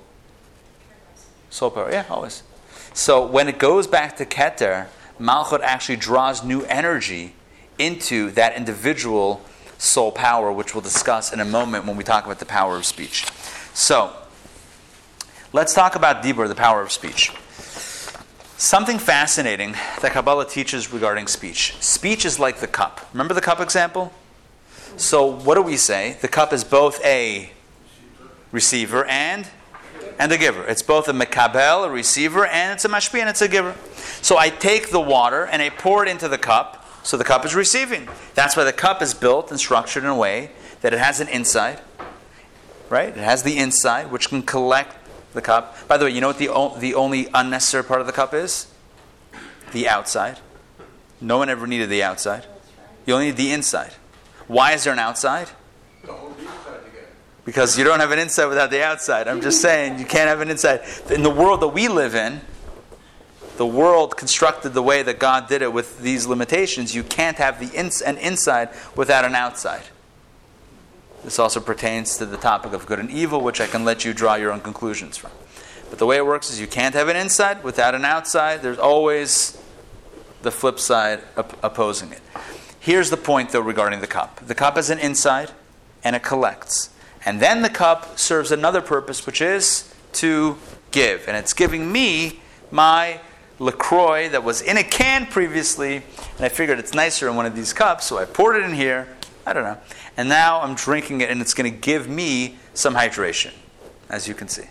soul power. Yeah, always. So when it goes back to Keter, Malchut actually draws new energy into that individual soul power, which we'll discuss in a moment when we talk about the power of speech. So, let's talk about Dibur, the power of speech. Something fascinating that Kabbalah teaches regarding speech. Speech is like the cup. Remember the cup example? So what do we say? The cup is both a receiver and a giver. It's both a mekabel, a receiver, and it's a mashpi, and it's a giver. So I take the water and I pour it into the cup, so the cup is receiving. That's why the cup is built and structured in a way that it has an inside, right? It has the inside, which can collect the cup. By the way, you know what the only unnecessary part of the cup is? The outside. No one ever needed the outside. You only need the inside. Why is there an outside? To hold the inside together. Because you don't have an inside without the outside. I'm just saying, you can't have an inside. In the world that we live in, the world constructed the way that God did it with these limitations. You can't have an inside without an outside. This also pertains to the topic of good and evil, which I can let you draw your own conclusions from. But the way it works is you can't have an inside without an outside. There's always the flip side opposing it. Here's the point, though, regarding the cup. The cup has an inside, and it collects. And then the cup serves another purpose, which is to give. And it's giving me my LaCroix that was in a can previously, and I figured it's nicer in one of these cups, so I poured it in here. I don't know. And now I'm drinking it, and it's going to give me some hydration, as you can see.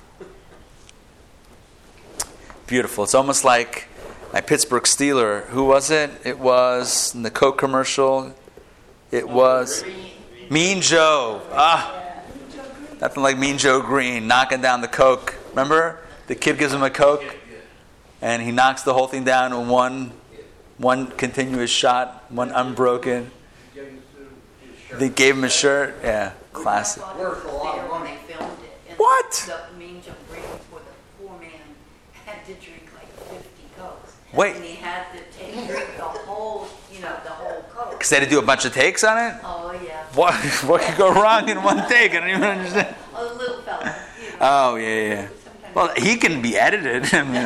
Beautiful. It's almost like my Pittsburgh Steeler. Who was it? It was in the Coke commercial. It was Mean Joe. Nothing like Mean Joe Green knocking down the Coke. Remember? The kid gives him a Coke, and he knocks the whole thing down in one continuous shot, one unbroken. They gave him a shirt. Yeah, classic. My father was there when they filmed it. And What? The Mean Joe Green, for the poor man, had to drink like 50 Cokes. Wait. And he had to drink the whole Coke. Because they had to do a bunch of takes on it? Oh, yeah. What could go wrong in one take? I don't even understand. A little fella, Oh, yeah. Sometimes Well, he can be edited.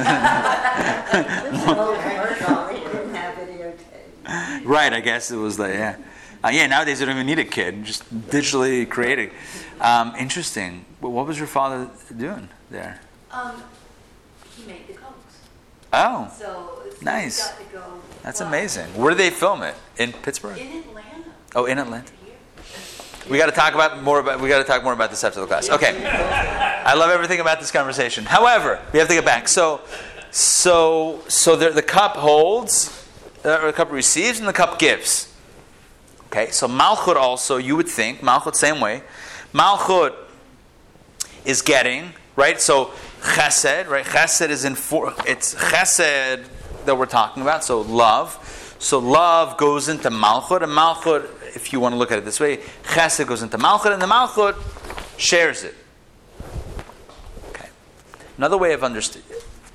Right, I guess it was like, yeah. Nowadays they don't even need a kid, just digitally creating. Interesting. What was your father doing there? he made the Cokes. Oh, So Nice. he got to go that's fly. amazing. Where did they film it? In Pittsburgh? In Atlanta. Oh, in Atlanta. Here. We got to talk more about this after the class. Okay. I love everything about this conversation. However, we have to get back. So the cup holds, the cup receives, and the cup gives. Okay. So Malchut also, you would think Malchut same way. Malchut is getting, right? So chesed, right? Chesed is it's chesed that we're talking about, so love. So love goes into malchut, and malchut, if you want to look at it this way, chesed goes into malchut, and the malchut shares it. Okay. Another way of understanding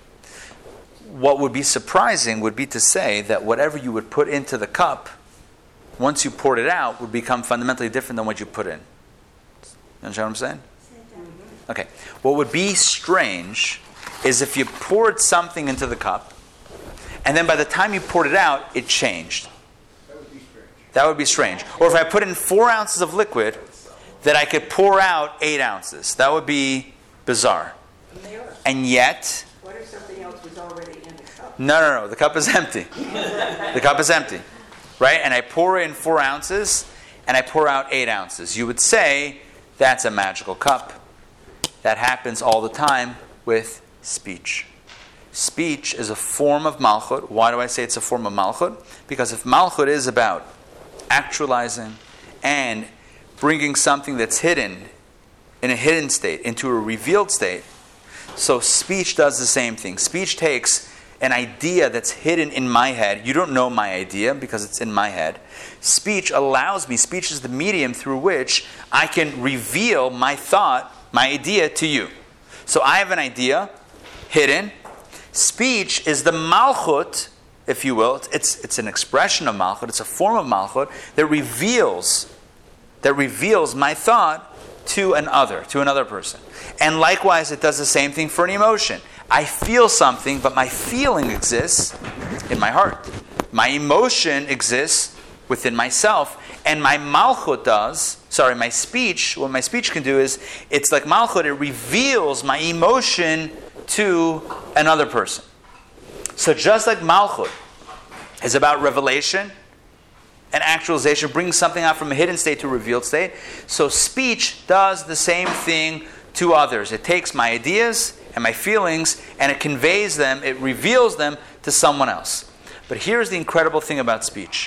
what would be surprising would be to say that whatever you would put into the cup, once you poured it out, would become fundamentally different than what you put in. You understand what I'm saying? Okay. What would be strange is if you poured something into the cup, and then by the time you poured it out, it changed. That would be strange. Or if I put in 4 ounces of liquid, that I could pour out 8 ounces. That would be bizarre. And yet... What if something else was already in the cup? No. The cup is empty. The cup is empty. Right? And I pour in 4 ounces, and I pour out 8 ounces. You would say, that's a magical cup. That happens all the time with speech. Speech is a form of malchut. Why do I say it's a form of malchut? Because if malchut is about actualizing and bringing something that's hidden in a hidden state into a revealed state, so speech does the same thing. Speech takes an idea that's hidden in my head. You don't know my idea because it's in my head. Speech allows me, speech is the medium through which I can reveal my thought, my idea to you. So I have an idea hidden. Speech is the malchut, if you will. It's an expression of malchut. It's a form of malchut that reveals my thought to another person. And likewise, it does the same thing for an emotion. I feel something, but my feeling exists in my heart. My emotion exists within myself. And my malchut my speech, what my speech can do is, it's like malchut, it reveals my emotion to another person. So just like malchut is about revelation and actualization, brings something out from a hidden state to a revealed state, so speech does the same thing to others. It takes my ideas and my feelings and it conveys them, it reveals them to someone else. But here's the incredible thing about speech.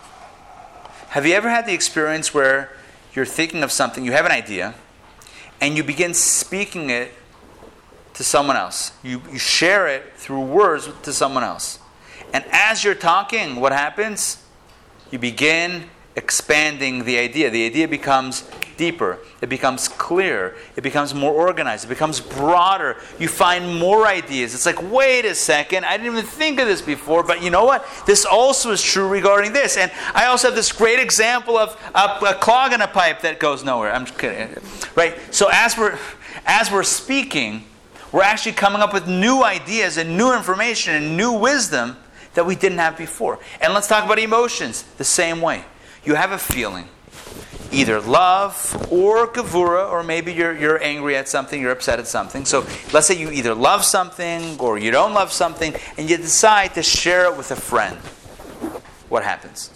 Have you ever had the experience where you're thinking of something, you have an idea, and you begin speaking it to someone else? You share it through words to someone else. And as you're talking, what happens? You begin expanding the idea. The idea becomes deeper. It becomes clearer. It becomes more organized. It becomes broader. You find more ideas. It's like, wait a second, I didn't even think of this before, but you know what? This also is true regarding this. And I also have this great example of a clog in a pipe that goes nowhere. I'm just kidding. Right? So as we're speaking, we're actually coming up with new ideas and new information and new wisdom that we didn't have before. And let's talk about emotions the same way. You have a feeling, either love or gevura, or maybe you're angry at something, you're upset at something. So let's say you either love something or you don't love something, and you decide to share it with a friend. What happens?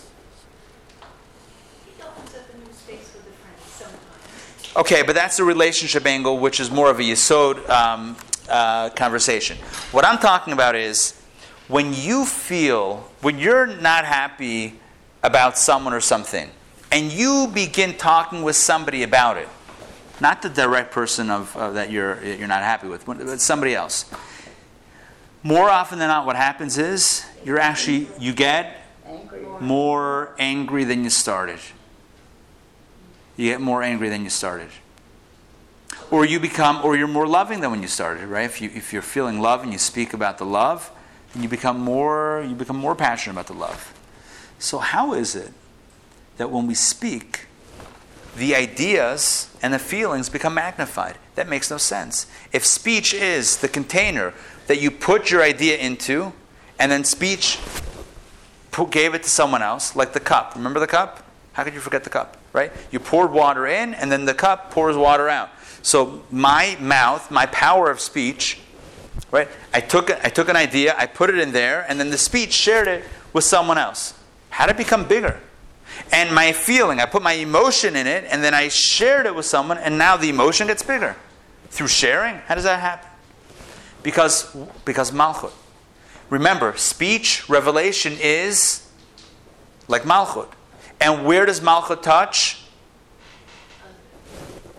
It opens up a new space with a friend sometimes. Okay, but that's the relationship angle, which is more of a yesod conversation. What I'm talking about is when you're not happy about someone or something, and you begin talking with somebody about it, not the direct person that you're not happy with, but somebody else. More often than not, what happens is you get more angry than you started. You get more angry than you started. Or you're more loving than when you started, right? If you're feeling love and you speak about the love, then you become more passionate about the love. So how is it that when we speak, the ideas and the feelings become magnified? That makes no sense. If speech is the container that you put your idea into, and then speech gave it to someone else, like the cup. Remember the cup? How could you forget the cup, right? You poured water in, and then the cup pours water out. So my mouth, my power of speech, right? I took an idea, I put it in there, and then the speech shared it with someone else. How did it become bigger? And my feeling, I put my emotion in it, and then I shared it with someone, and now the emotion gets bigger. Through sharing? How does that happen? Because malchut. Remember, speech, revelation is like malchut. And where does malchut touch?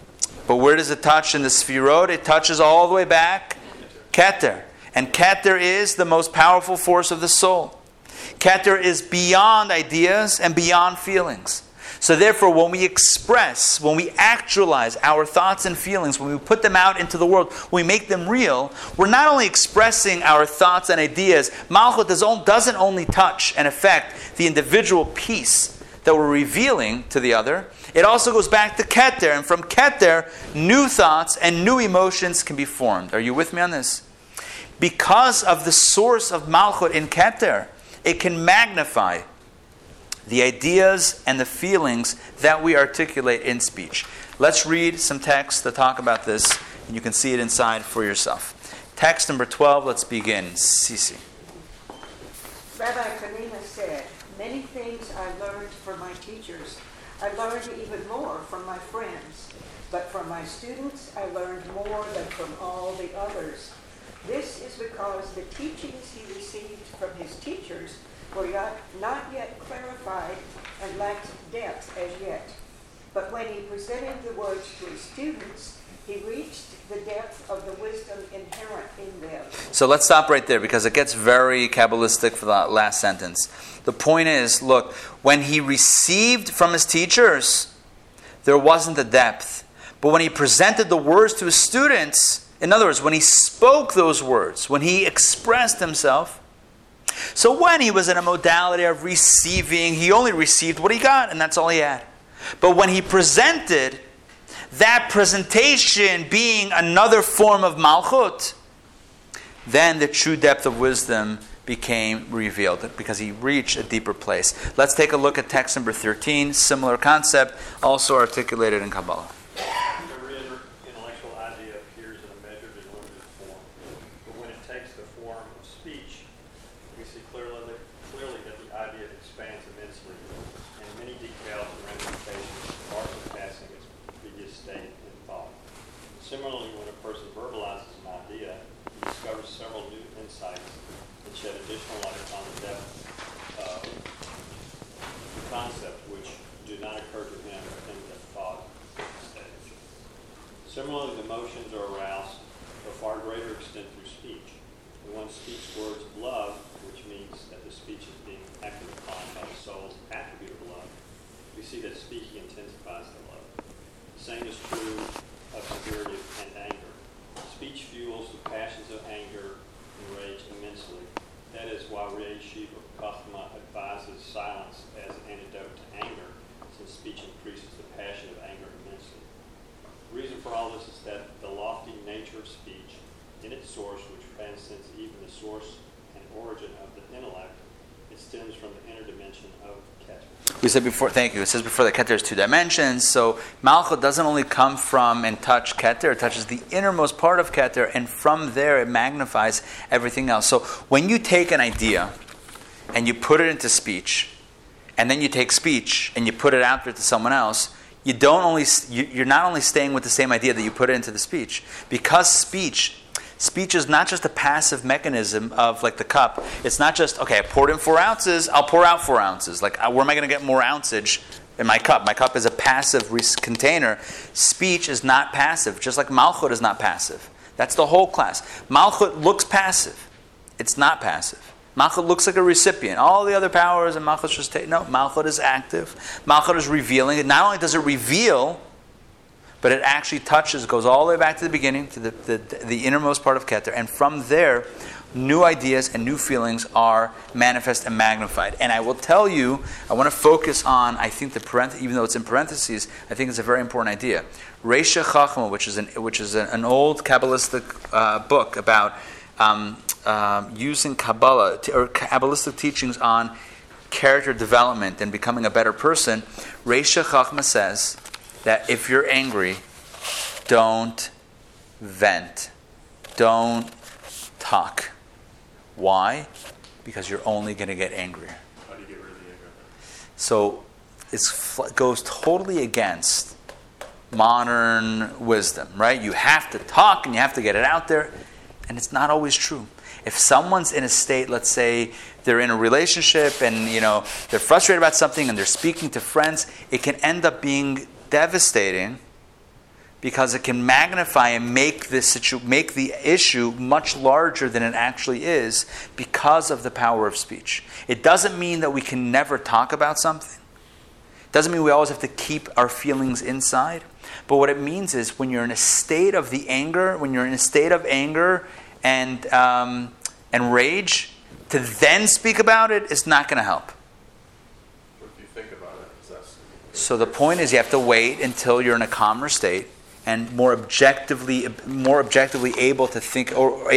But where does it touch in the Sfirot? It touches all the way back. Keter. And Keter is the most powerful force of the soul. Keter is beyond ideas and beyond feelings. So therefore, when we express, when we actualize our thoughts and feelings, when we put them out into the world, when we make them real, we're not only expressing our thoughts and ideas. Malchut doesn't only touch and affect the individual piece that we're revealing to the other. It also goes back to Keter, and from Keter, new thoughts and new emotions can be formed. Are you with me on this? Because of the source of Malchut in Keter, it can magnify the ideas and the feelings that we articulate in speech. Let's read some texts that talk about this, and you can see it inside for yourself. Text number 12, let's begin. Sisi. Rabbi Kanina said, "Many things I learned from my teachers. I learned even more from my friends. But from my students I learned more than from all the others. This is because the teachings he received from his teachers were not yet clarified and lacked depth as yet. But when he presented the words to his students, he reached the depth of the wisdom inherent in them." So let's stop right there because it gets very Kabbalistic for the last sentence. The point is, look, when he received from his teachers, there wasn't the depth. But when he presented the words to his students, in other words, when he spoke those words, when he expressed himself, so when he was in a modality of receiving, he only received what he got, and that's all he had. But when he presented, that presentation being another form of Malchut, then the true depth of wisdom became revealed because he reached a deeper place. Let's take a look at text number 13, similar concept, also articulated in Kabbalah. Every intellectual idea appears in a measured and limited form, but when it takes the form of speech, we see clearly that the idea expands immensely, and many details and ramifications are surpassing its previous state in thought. Similarly, when a person verbalizes an idea, he discovers several new insights that shed additional light on the depth of the concept which do not occur to him in the thought stage. Similarly, the emotions are aroused to a far greater extent through speech. When one speaks words of love, which means that the speech is being acted upon by the soul's attribute of love, we see that speaking intensifies the love. The same is true of severity and anger. Speech fuels the passions of anger and rage immensely. That is why Ray Shiva Kathma advises silence as an antidote to anger, since speech increases the passion of anger immensely. The reason for all this is that the lofty nature of speech, in its source, which transcends even the source and origin of the intellect, it stems from the inner dimension of Keter. We said before, thank you, it says before that Keter is two dimensions, so Malchut doesn't only come from and touch Keter, it touches the innermost part of Keter, and from there it magnifies everything else. So when you take an idea and you put it into speech, and then you take speech and you put it out there to someone else, you're not only staying with the same idea that you put it into the speech, because speech is not just a passive mechanism of like the cup. It's not just, okay, I poured in 4 ounces, I'll pour out 4 ounces. Like, where am I going to get more ounceage in my cup? My cup is a passive container. Speech is not passive, just like Malchut is not passive. That's the whole class. Malchut looks passive. It's not passive. Malchut looks like a recipient. All the other powers and Malchut just take. No, Malchut is active. Malchut is revealing. Not only does it reveal, but it actually touches, goes all the way back to the beginning, to the innermost part of Keter. And from there, new ideas and new feelings are manifest and magnified. And I will tell you, I want to focus on, I think even though it's in parentheses, I think it's a very important idea. Reisha Chachma, which is an old Kabbalistic book about using Kabbalah, or Kabbalistic teachings on character development and becoming a better person. Reisha Chachma says that if you're angry, don't vent. Don't talk. Why? Because you're only going to get angrier. How do you get rid of the anger? So it goes totally against modern wisdom, right? You have to talk and you have to get it out there, and it's not always true. If someone's in a state, let's say they're in a relationship and they're frustrated about something and they're speaking to friends, it can end up being devastating because it can magnify and make the issue much larger than it actually is because of the power of speech. It doesn't mean that we can never talk about something. It doesn't mean we always have to keep our feelings inside. But what it means is when you're in a state of anger and rage, to then speak about it is not going to help. What if you think about it? So the point is you have to wait until you're in a calmer state and more objectively able to think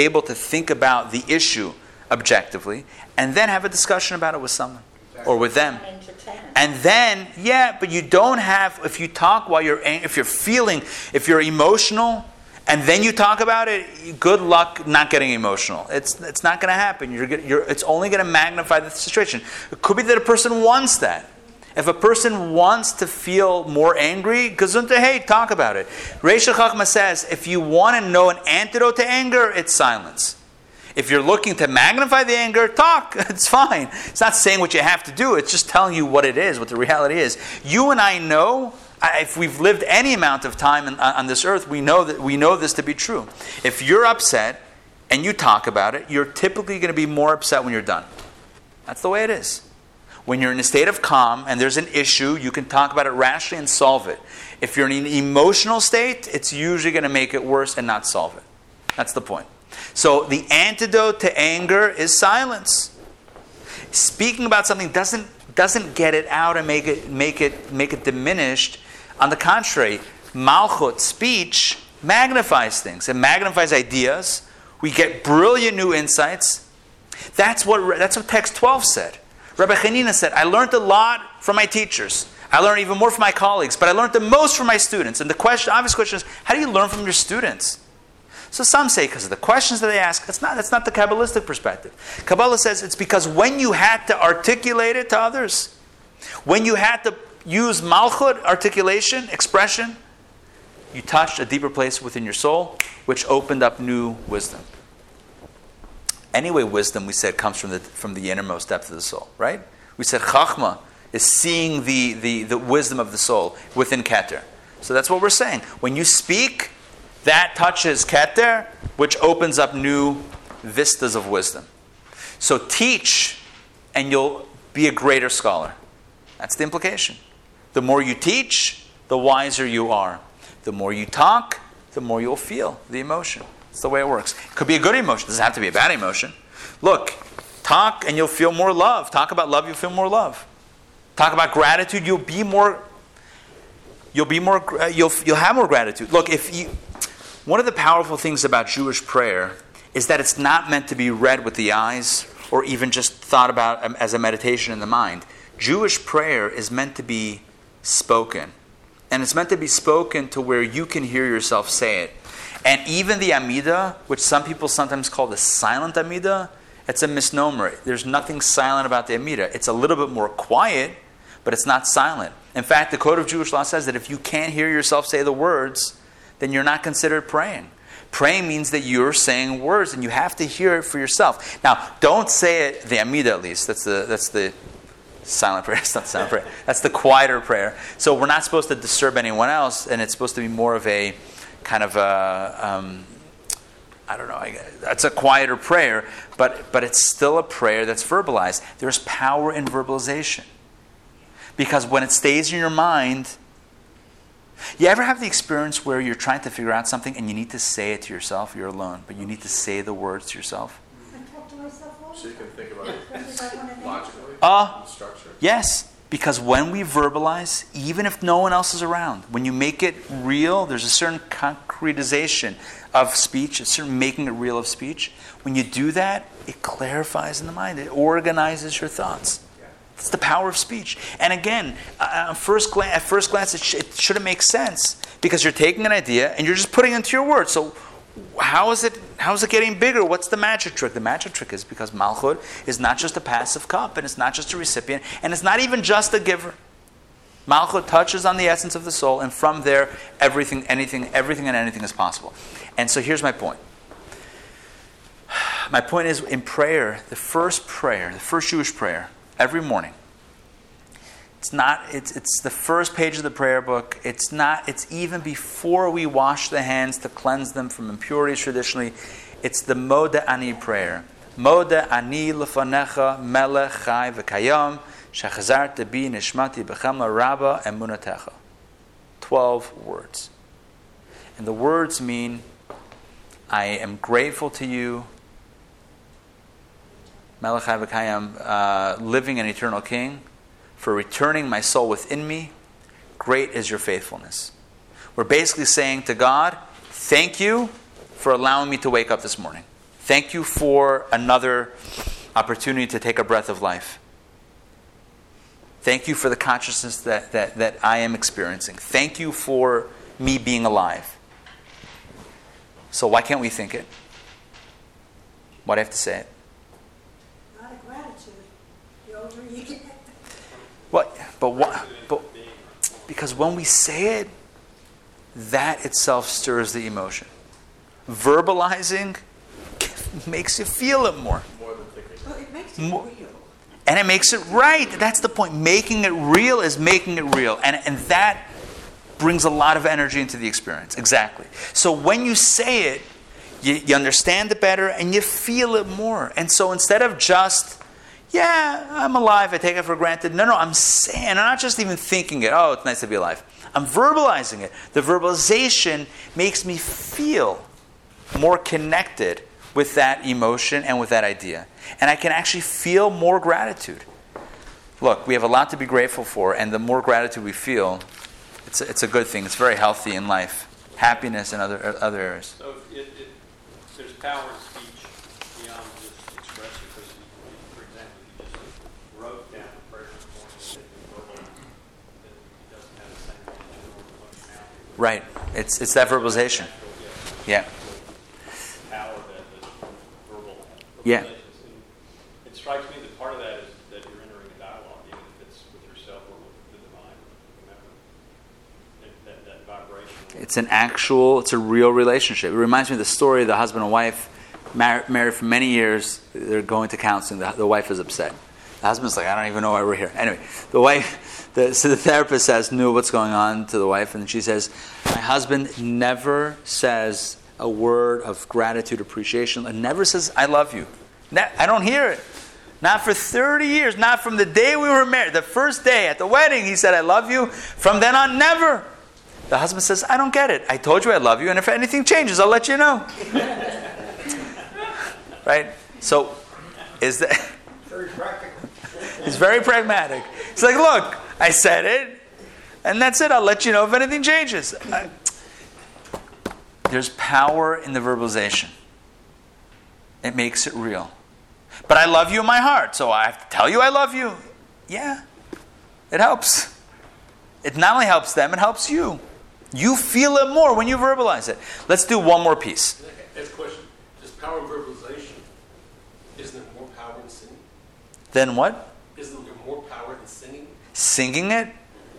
about the issue objectively, and then have a discussion about it with someone or with them. And then, but you don't have, if you talk while if you're emotional, and then you talk about it, good luck not getting emotional. It's not going to happen. It's only going to magnify the situation. It could be that a person wants that. If a person wants to feel more angry, gesundheit, hey, talk about it. Reisha Chachma says, if you want to know an antidote to anger, it's silence. If you're looking to magnify the anger, talk. It's fine. It's not saying what you have to do. It's just telling you what it is, what the reality is. You and I know, if we've lived any amount of time on this earth, we know this to be true. If you're upset and you talk about it, you're typically going to be more upset when you're done. That's the way it is. When you're in a state of calm and there's an issue, you can talk about it rationally and solve it. If you're in an emotional state, it's usually going to make it worse and not solve it. That's the point. So the antidote to anger is silence. Speaking about something doesn't get it out and make it diminished. On the contrary, malchut, speech, magnifies things. It magnifies ideas. We get brilliant new insights. That's what text 12 said. Rabbi Chanina said, I learned a lot from my teachers. I learned even more from my colleagues, but I learned the most from my students. And the obvious question is, how do you learn from your students? So some say because of the questions that they ask. That's not the Kabbalistic perspective. Kabbalah says it's because when you had to articulate it to others, when you had to use malchut, articulation, expression, you touched a deeper place within your soul, which opened up new wisdom. Anyway, wisdom, we said, comes from the innermost depth of the soul, right? We said chachma is seeing the wisdom of the soul within Keter. So that's what we're saying. When you speak, that touches Keter, which opens up new vistas of wisdom. So teach, and you'll be a greater scholar. That's the implication. The more you teach, the wiser you are. The more you talk, the more you'll feel the emotion. That's the way it works. It could be a good emotion. It doesn't have to be a bad emotion. Look, talk and you'll feel more love. Talk about love, you'll feel more love. Talk about gratitude, you'll have more gratitude. Look, one of the powerful things about Jewish prayer is that it's not meant to be read with the eyes or even just thought about as a meditation in the mind. Jewish prayer is meant to be spoken. And it's meant to be spoken to where you can hear yourself say it. And even the Amidah, which some people sometimes call the silent Amidah, it's a misnomer. There's nothing silent about the Amidah. It's a little bit more quiet, but it's not silent. In fact, the Code of Jewish Law says that if you can't hear yourself say the words, then you're not considered praying. Praying means that you're saying words, and you have to hear it for yourself. Now, don't say it, the Amidah at least. That's the silent prayer. It's not silent prayer. That's the quieter prayer. So we're not supposed to disturb anyone else, and it's supposed to be more of a kind of that's a quieter prayer, but it's still a prayer that's verbalized. There's power in verbalization. Because when it stays in your mind, you ever have the experience where you're trying to figure out something and you need to say it to yourself, you're alone, but you need to say the words to yourself? I talk to myself all So you can think about it Because I want to know. logically, structure. Yes. Because when we verbalize, even if no one else is around, when you make it real, there's a certain concretization of speech, a certain making it real of speech. When you do that, it clarifies in the mind. It organizes your thoughts. It's the power of speech. And again, at first glance, it shouldn't make sense because you're taking an idea and you're just putting it into your words. So how is it getting bigger? What's the magic trick? The magic trick is because Malchut is not just a passive cup, and it's not just a recipient, and it's not even just a giver. Malchut touches on the essence of the soul, and from there, everything and anything is possible. And so here's my point. My point is, in prayer, the first Jewish prayer, every morning, It's the first page of the prayer book. It's even before we wash the hands to cleanse them from impurities traditionally. It's the Moda Ani prayer. Moda Ani lefanecha melech chai v'kayam shechazarta bi nishmati b'chemla rabba emunatecha. 12 words. And the words mean, I am grateful to you, Melech chai v'kayam, living and eternal King, for returning my soul within me. Great is your faithfulness. We're basically saying to God, thank you for allowing me to wake up this morning. Thank you for another opportunity to take a breath of life. Thank you for the consciousness that I am experiencing. Thank you for me being alive. So why can't we think it? Why do I have to say it? Not a gratitude. The older you get. What? But because when we say it, that itself stirs the emotion. Verbalizing makes you feel it more. More than thinking. Well, it makes it real. And it makes it right. That's the point. Making it real is making it real. And that brings a lot of energy into the experience. Exactly. So when you say it, you understand it better and you feel it more. And so instead of just, yeah, I'm alive, I take it for granted. No, I'm saying, I'm not just even thinking it, oh, it's nice to be alive. I'm verbalizing it. The verbalization makes me feel more connected with that emotion and with that idea. And I can actually feel more gratitude. Look, we have a lot to be grateful for, and the more gratitude we feel, it's a good thing. It's very healthy in life. Happiness and other areas. So there's power in speech beyond just expressing, because, for example, you just wrote down a prayer this morning verbal, that it doesn't have the same functionality. Right. It's that verbalization. Yeah. Power that verbal. Yeah. It strikes me that part of that is that you're entering a dialogue, even if it's with yourself or with the divine. Remember that vibration. It's a real relationship. It reminds me of the story of the husband and wife married for many years. They're going to counseling. The wife is upset. The husband's like, I don't even know why we're here. Anyway, so the therapist says, "No, what's going on?" to the wife, and she says, "My husband never says a word of gratitude, appreciation, and never says I love you. I don't hear it. Not for 30 years. Not from the day we were married. The first day at the wedding, he said I love you. From then on, never." The husband says, "I don't get it. I told you I love you, and if anything changes, I'll let you know." Right? So, is that? Very practical. He's very pragmatic. He's like, look, I said it, and that's it. I'll let you know if anything changes. There's power in the verbalization. It makes it real. But I love you in my heart, so I have to tell you I love you. Yeah, it helps. It not only helps them, it helps you. You feel it more when you verbalize it. Let's do one more piece. Next question. Does power in verbalization, isn't there more power in singing? Then what? Isn't there more power in singing? Singing it?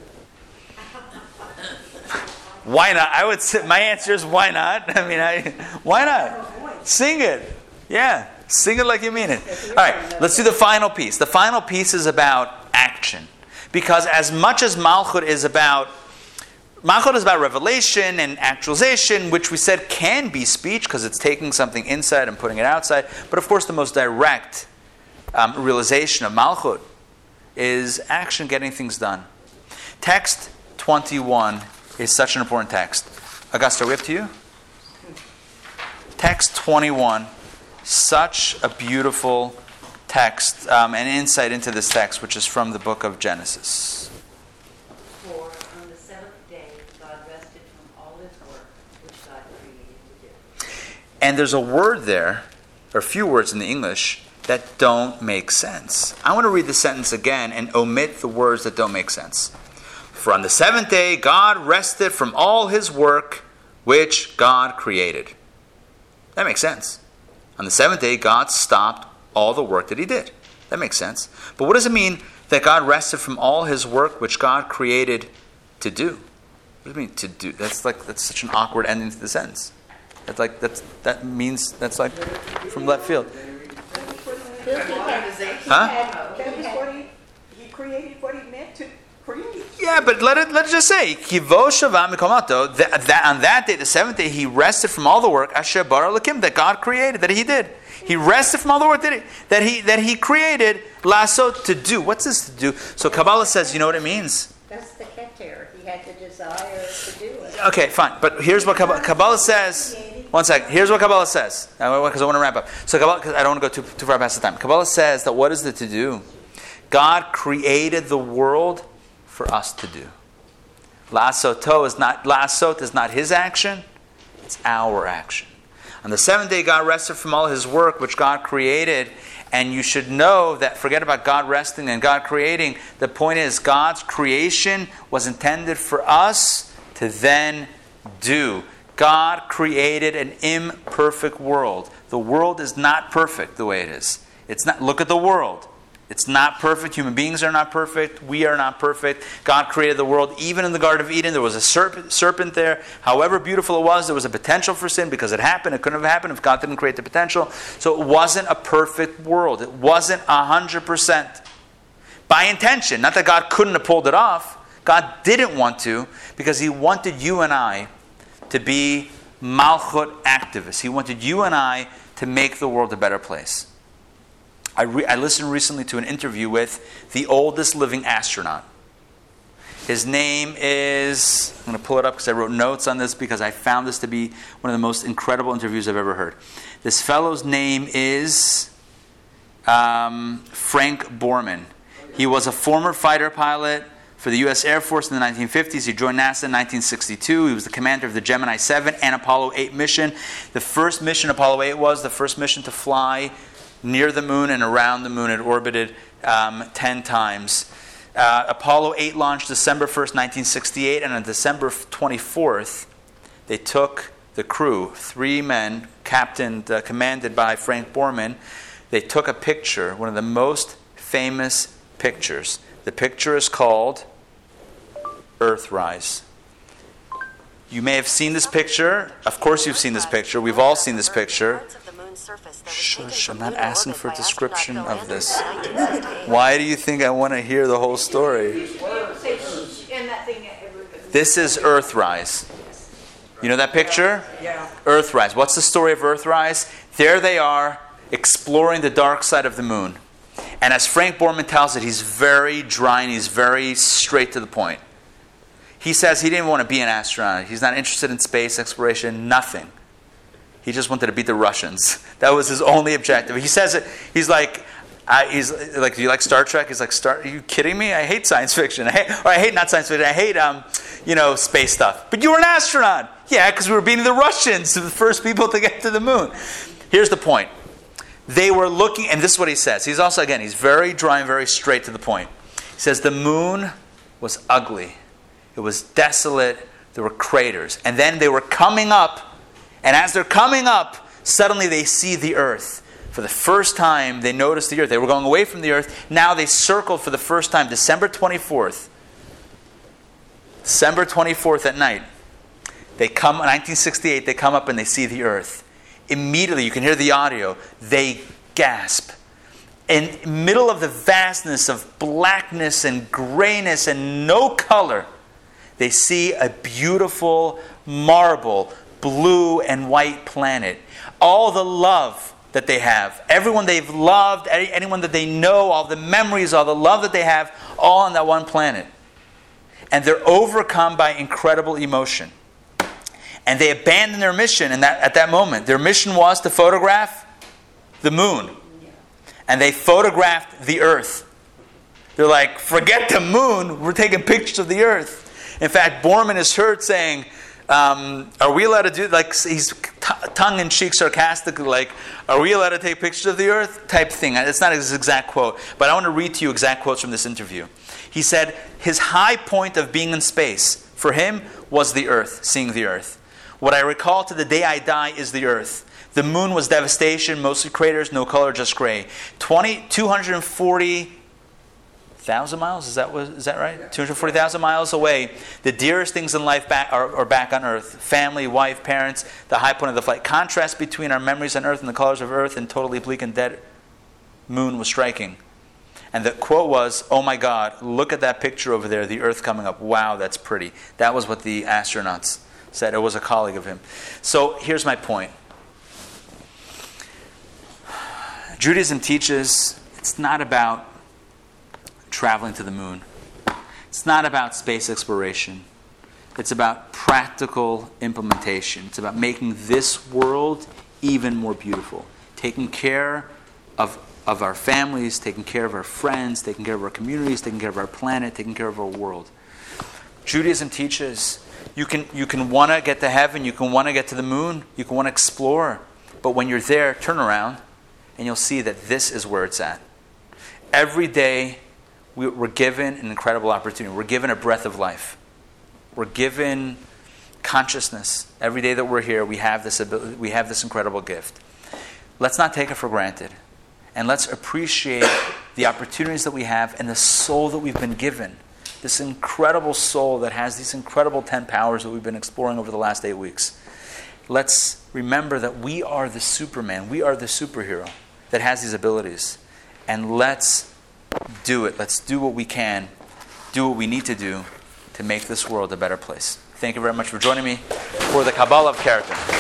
Why not? I would say my answer is why not? Why not? Sing it. Yeah. Sing it like you mean it. All right, let's do the final piece. The final piece is about action. Because as much as Malchut is about revelation and actualization, which we said can be speech because it's taking something inside and putting it outside. But of course, the most direct realization of Malchut is action, getting things done. Text 21 is such an important text. Augusta, are we up to you? Text 21, such a beautiful text, an insight into this text, which is from the book of Genesis. For on the seventh day, God rested from all his work which God created to do. And there's a word there, or a few words in the English, that don't make sense. I want to read the sentence again and omit the words that don't make sense. For on the seventh day, God rested from all his work which God created. That makes sense. On the seventh day, God stopped all the work that he did. That makes sense. But what does it mean that God rested from all his work which God created to do? What does it mean to do? That's such an awkward ending to the sentence. That's like from left field. That was what he created what he meant create. Yeah, but let's just say, Kivo Shava Mikomato, that on that day, the seventh day, he rested from all the work, Asher Bara Lakim, that God created, that he did. He rested from all the work that he created, lasso, to do. What's this to do? So Kabbalah says, you know what it means? That's the keter. He had the desire to do it. Okay, fine. But here's what Kabbalah says. One second. Here's what Kabbalah says. Because I want to wrap up. So Kabbalah, because I don't want to go too far past the time. Kabbalah says that what is it to do? God created the world for us to do. Lasot is not his action. It's our action. On the seventh day, God rested from all his work, which God created. And you should know that, forget about God resting and God creating. The point is, God's creation was intended for us to then do. God created an imperfect world. The world is not perfect the way it is. It's not. Look at the world. It's not perfect. Human beings are not perfect. We are not perfect. God created the world. Even in the Garden of Eden, there was a serpent there. However beautiful it was, there was a potential for sin because it happened. It couldn't have happened if God didn't create the potential. So it wasn't a perfect world. It wasn't 100% by intention. Not that God couldn't have pulled it off. God didn't want to, because he wanted you and I to be Malchut activists. He wanted you and I to make the world a better place. I listened recently to an interview with the oldest living astronaut. His name is, I'm going to pull it up because I wrote notes on this because I found this to be one of the most incredible interviews I've ever heard. This fellow's name is Frank Borman. He was a former fighter pilot for the U.S. Air Force in the 1950s. He joined NASA in 1962. He was the commander of the Gemini 7 and Apollo 8 mission. The first mission, Apollo 8, was the first mission to fly near the moon and around the moon. It orbited 10 times. Apollo 8 launched December 1st, 1968, and on December 24th, they took the crew, 3 men, commanded by Frank Borman. They took a picture, one of the most famous pictures. The picture is called Earthrise. You may have seen this picture. Of course you've seen this picture. We've all seen this picture. Shush, I'm not asking for a description of this. Why do you think I want to hear the whole story? This is Earthrise. You know that picture? Yeah. Earthrise. What's the story of Earthrise? There they are, exploring the dark side of the moon. And as Frank Borman tells it, he's very dry and he's very straight to the point. He says he didn't want to be an astronaut. He's not interested in space exploration, nothing. He just wanted to beat the Russians. That was his only objective. He says it. He's like, do you like Star Trek? He's like, are you kidding me? I hate science fiction. I hate not science fiction. I hate space stuff. But you were an astronaut. Yeah, because we were beating the Russians, the first people to get to the moon. Here's the point. They were looking, and this is what he says. He's also, again, he's very dry and very straight to the point. He says the moon was ugly. It was desolate. There were craters. And then they were coming up. And as they're coming up, suddenly they see the earth. For the first time, they noticed the earth. They were going away from the earth. Now they circled for the first time, December 24th. December 24th at night. They come, in 1968, they come up and they see the earth. Immediately, you can hear the audio, they gasp. In the middle of the vastness of blackness and grayness and no color, they see a beautiful marble blue and white planet. All the love that they have, everyone they've loved, anyone that they know, all the memories, all the love that they have, all on that one planet. And they're overcome by incredible emotion. And they abandon their mission at that moment. Their mission was to photograph the moon. And they photographed the earth. They're like, forget the moon, we're taking pictures of the earth. In fact, Borman is heard saying, are we allowed to do, he's tongue-in-cheek, sarcastically, are we allowed to take pictures of the earth? Type thing. It's not his exact quote, but I want to read to you exact quotes from this interview. He said, his high point of being in space, for him, was the earth, seeing the earth. What I recall to the day I die is the earth. The moon was devastation, mostly craters, no color, just gray. 240,000 miles, is that right? Yeah. 240,000 miles away. The dearest things in life are back on Earth. Family, wife, parents, the high point of the flight. Contrast between our memories on Earth and the colors of Earth and totally bleak and dead moon was striking. And the quote was, "Oh my God, look at that picture over there, the Earth coming up. Wow, that's pretty." That was what the astronauts said. It was a colleague of him. So here's my point. Judaism teaches it's not about traveling to the moon. It's not about space exploration. It's about practical implementation. It's about making this world even more beautiful. Taking care of our families, taking care of our friends, taking care of our communities, taking care of our planet, taking care of our world. Judaism teaches you can want to get to heaven, you can want to get to the moon, you can want to explore, but when you're there, turn around and you'll see that this is where it's at. Every day we're given an incredible opportunity. We're given a breath of life. We're given consciousness. Every day that we're here, we have this ability, we have this incredible gift. Let's not take it for granted. And let's appreciate the opportunities that we have and the soul that we've been given. This incredible soul that has these incredible 10 powers that we've been exploring over the last 8 weeks. Let's remember that we are the Superman. We are the superhero that has these abilities. And let's do it. Let's do what we can. Do what we need to do to make this world a better place. Thank you very much for joining me for the Kabbalah of Character.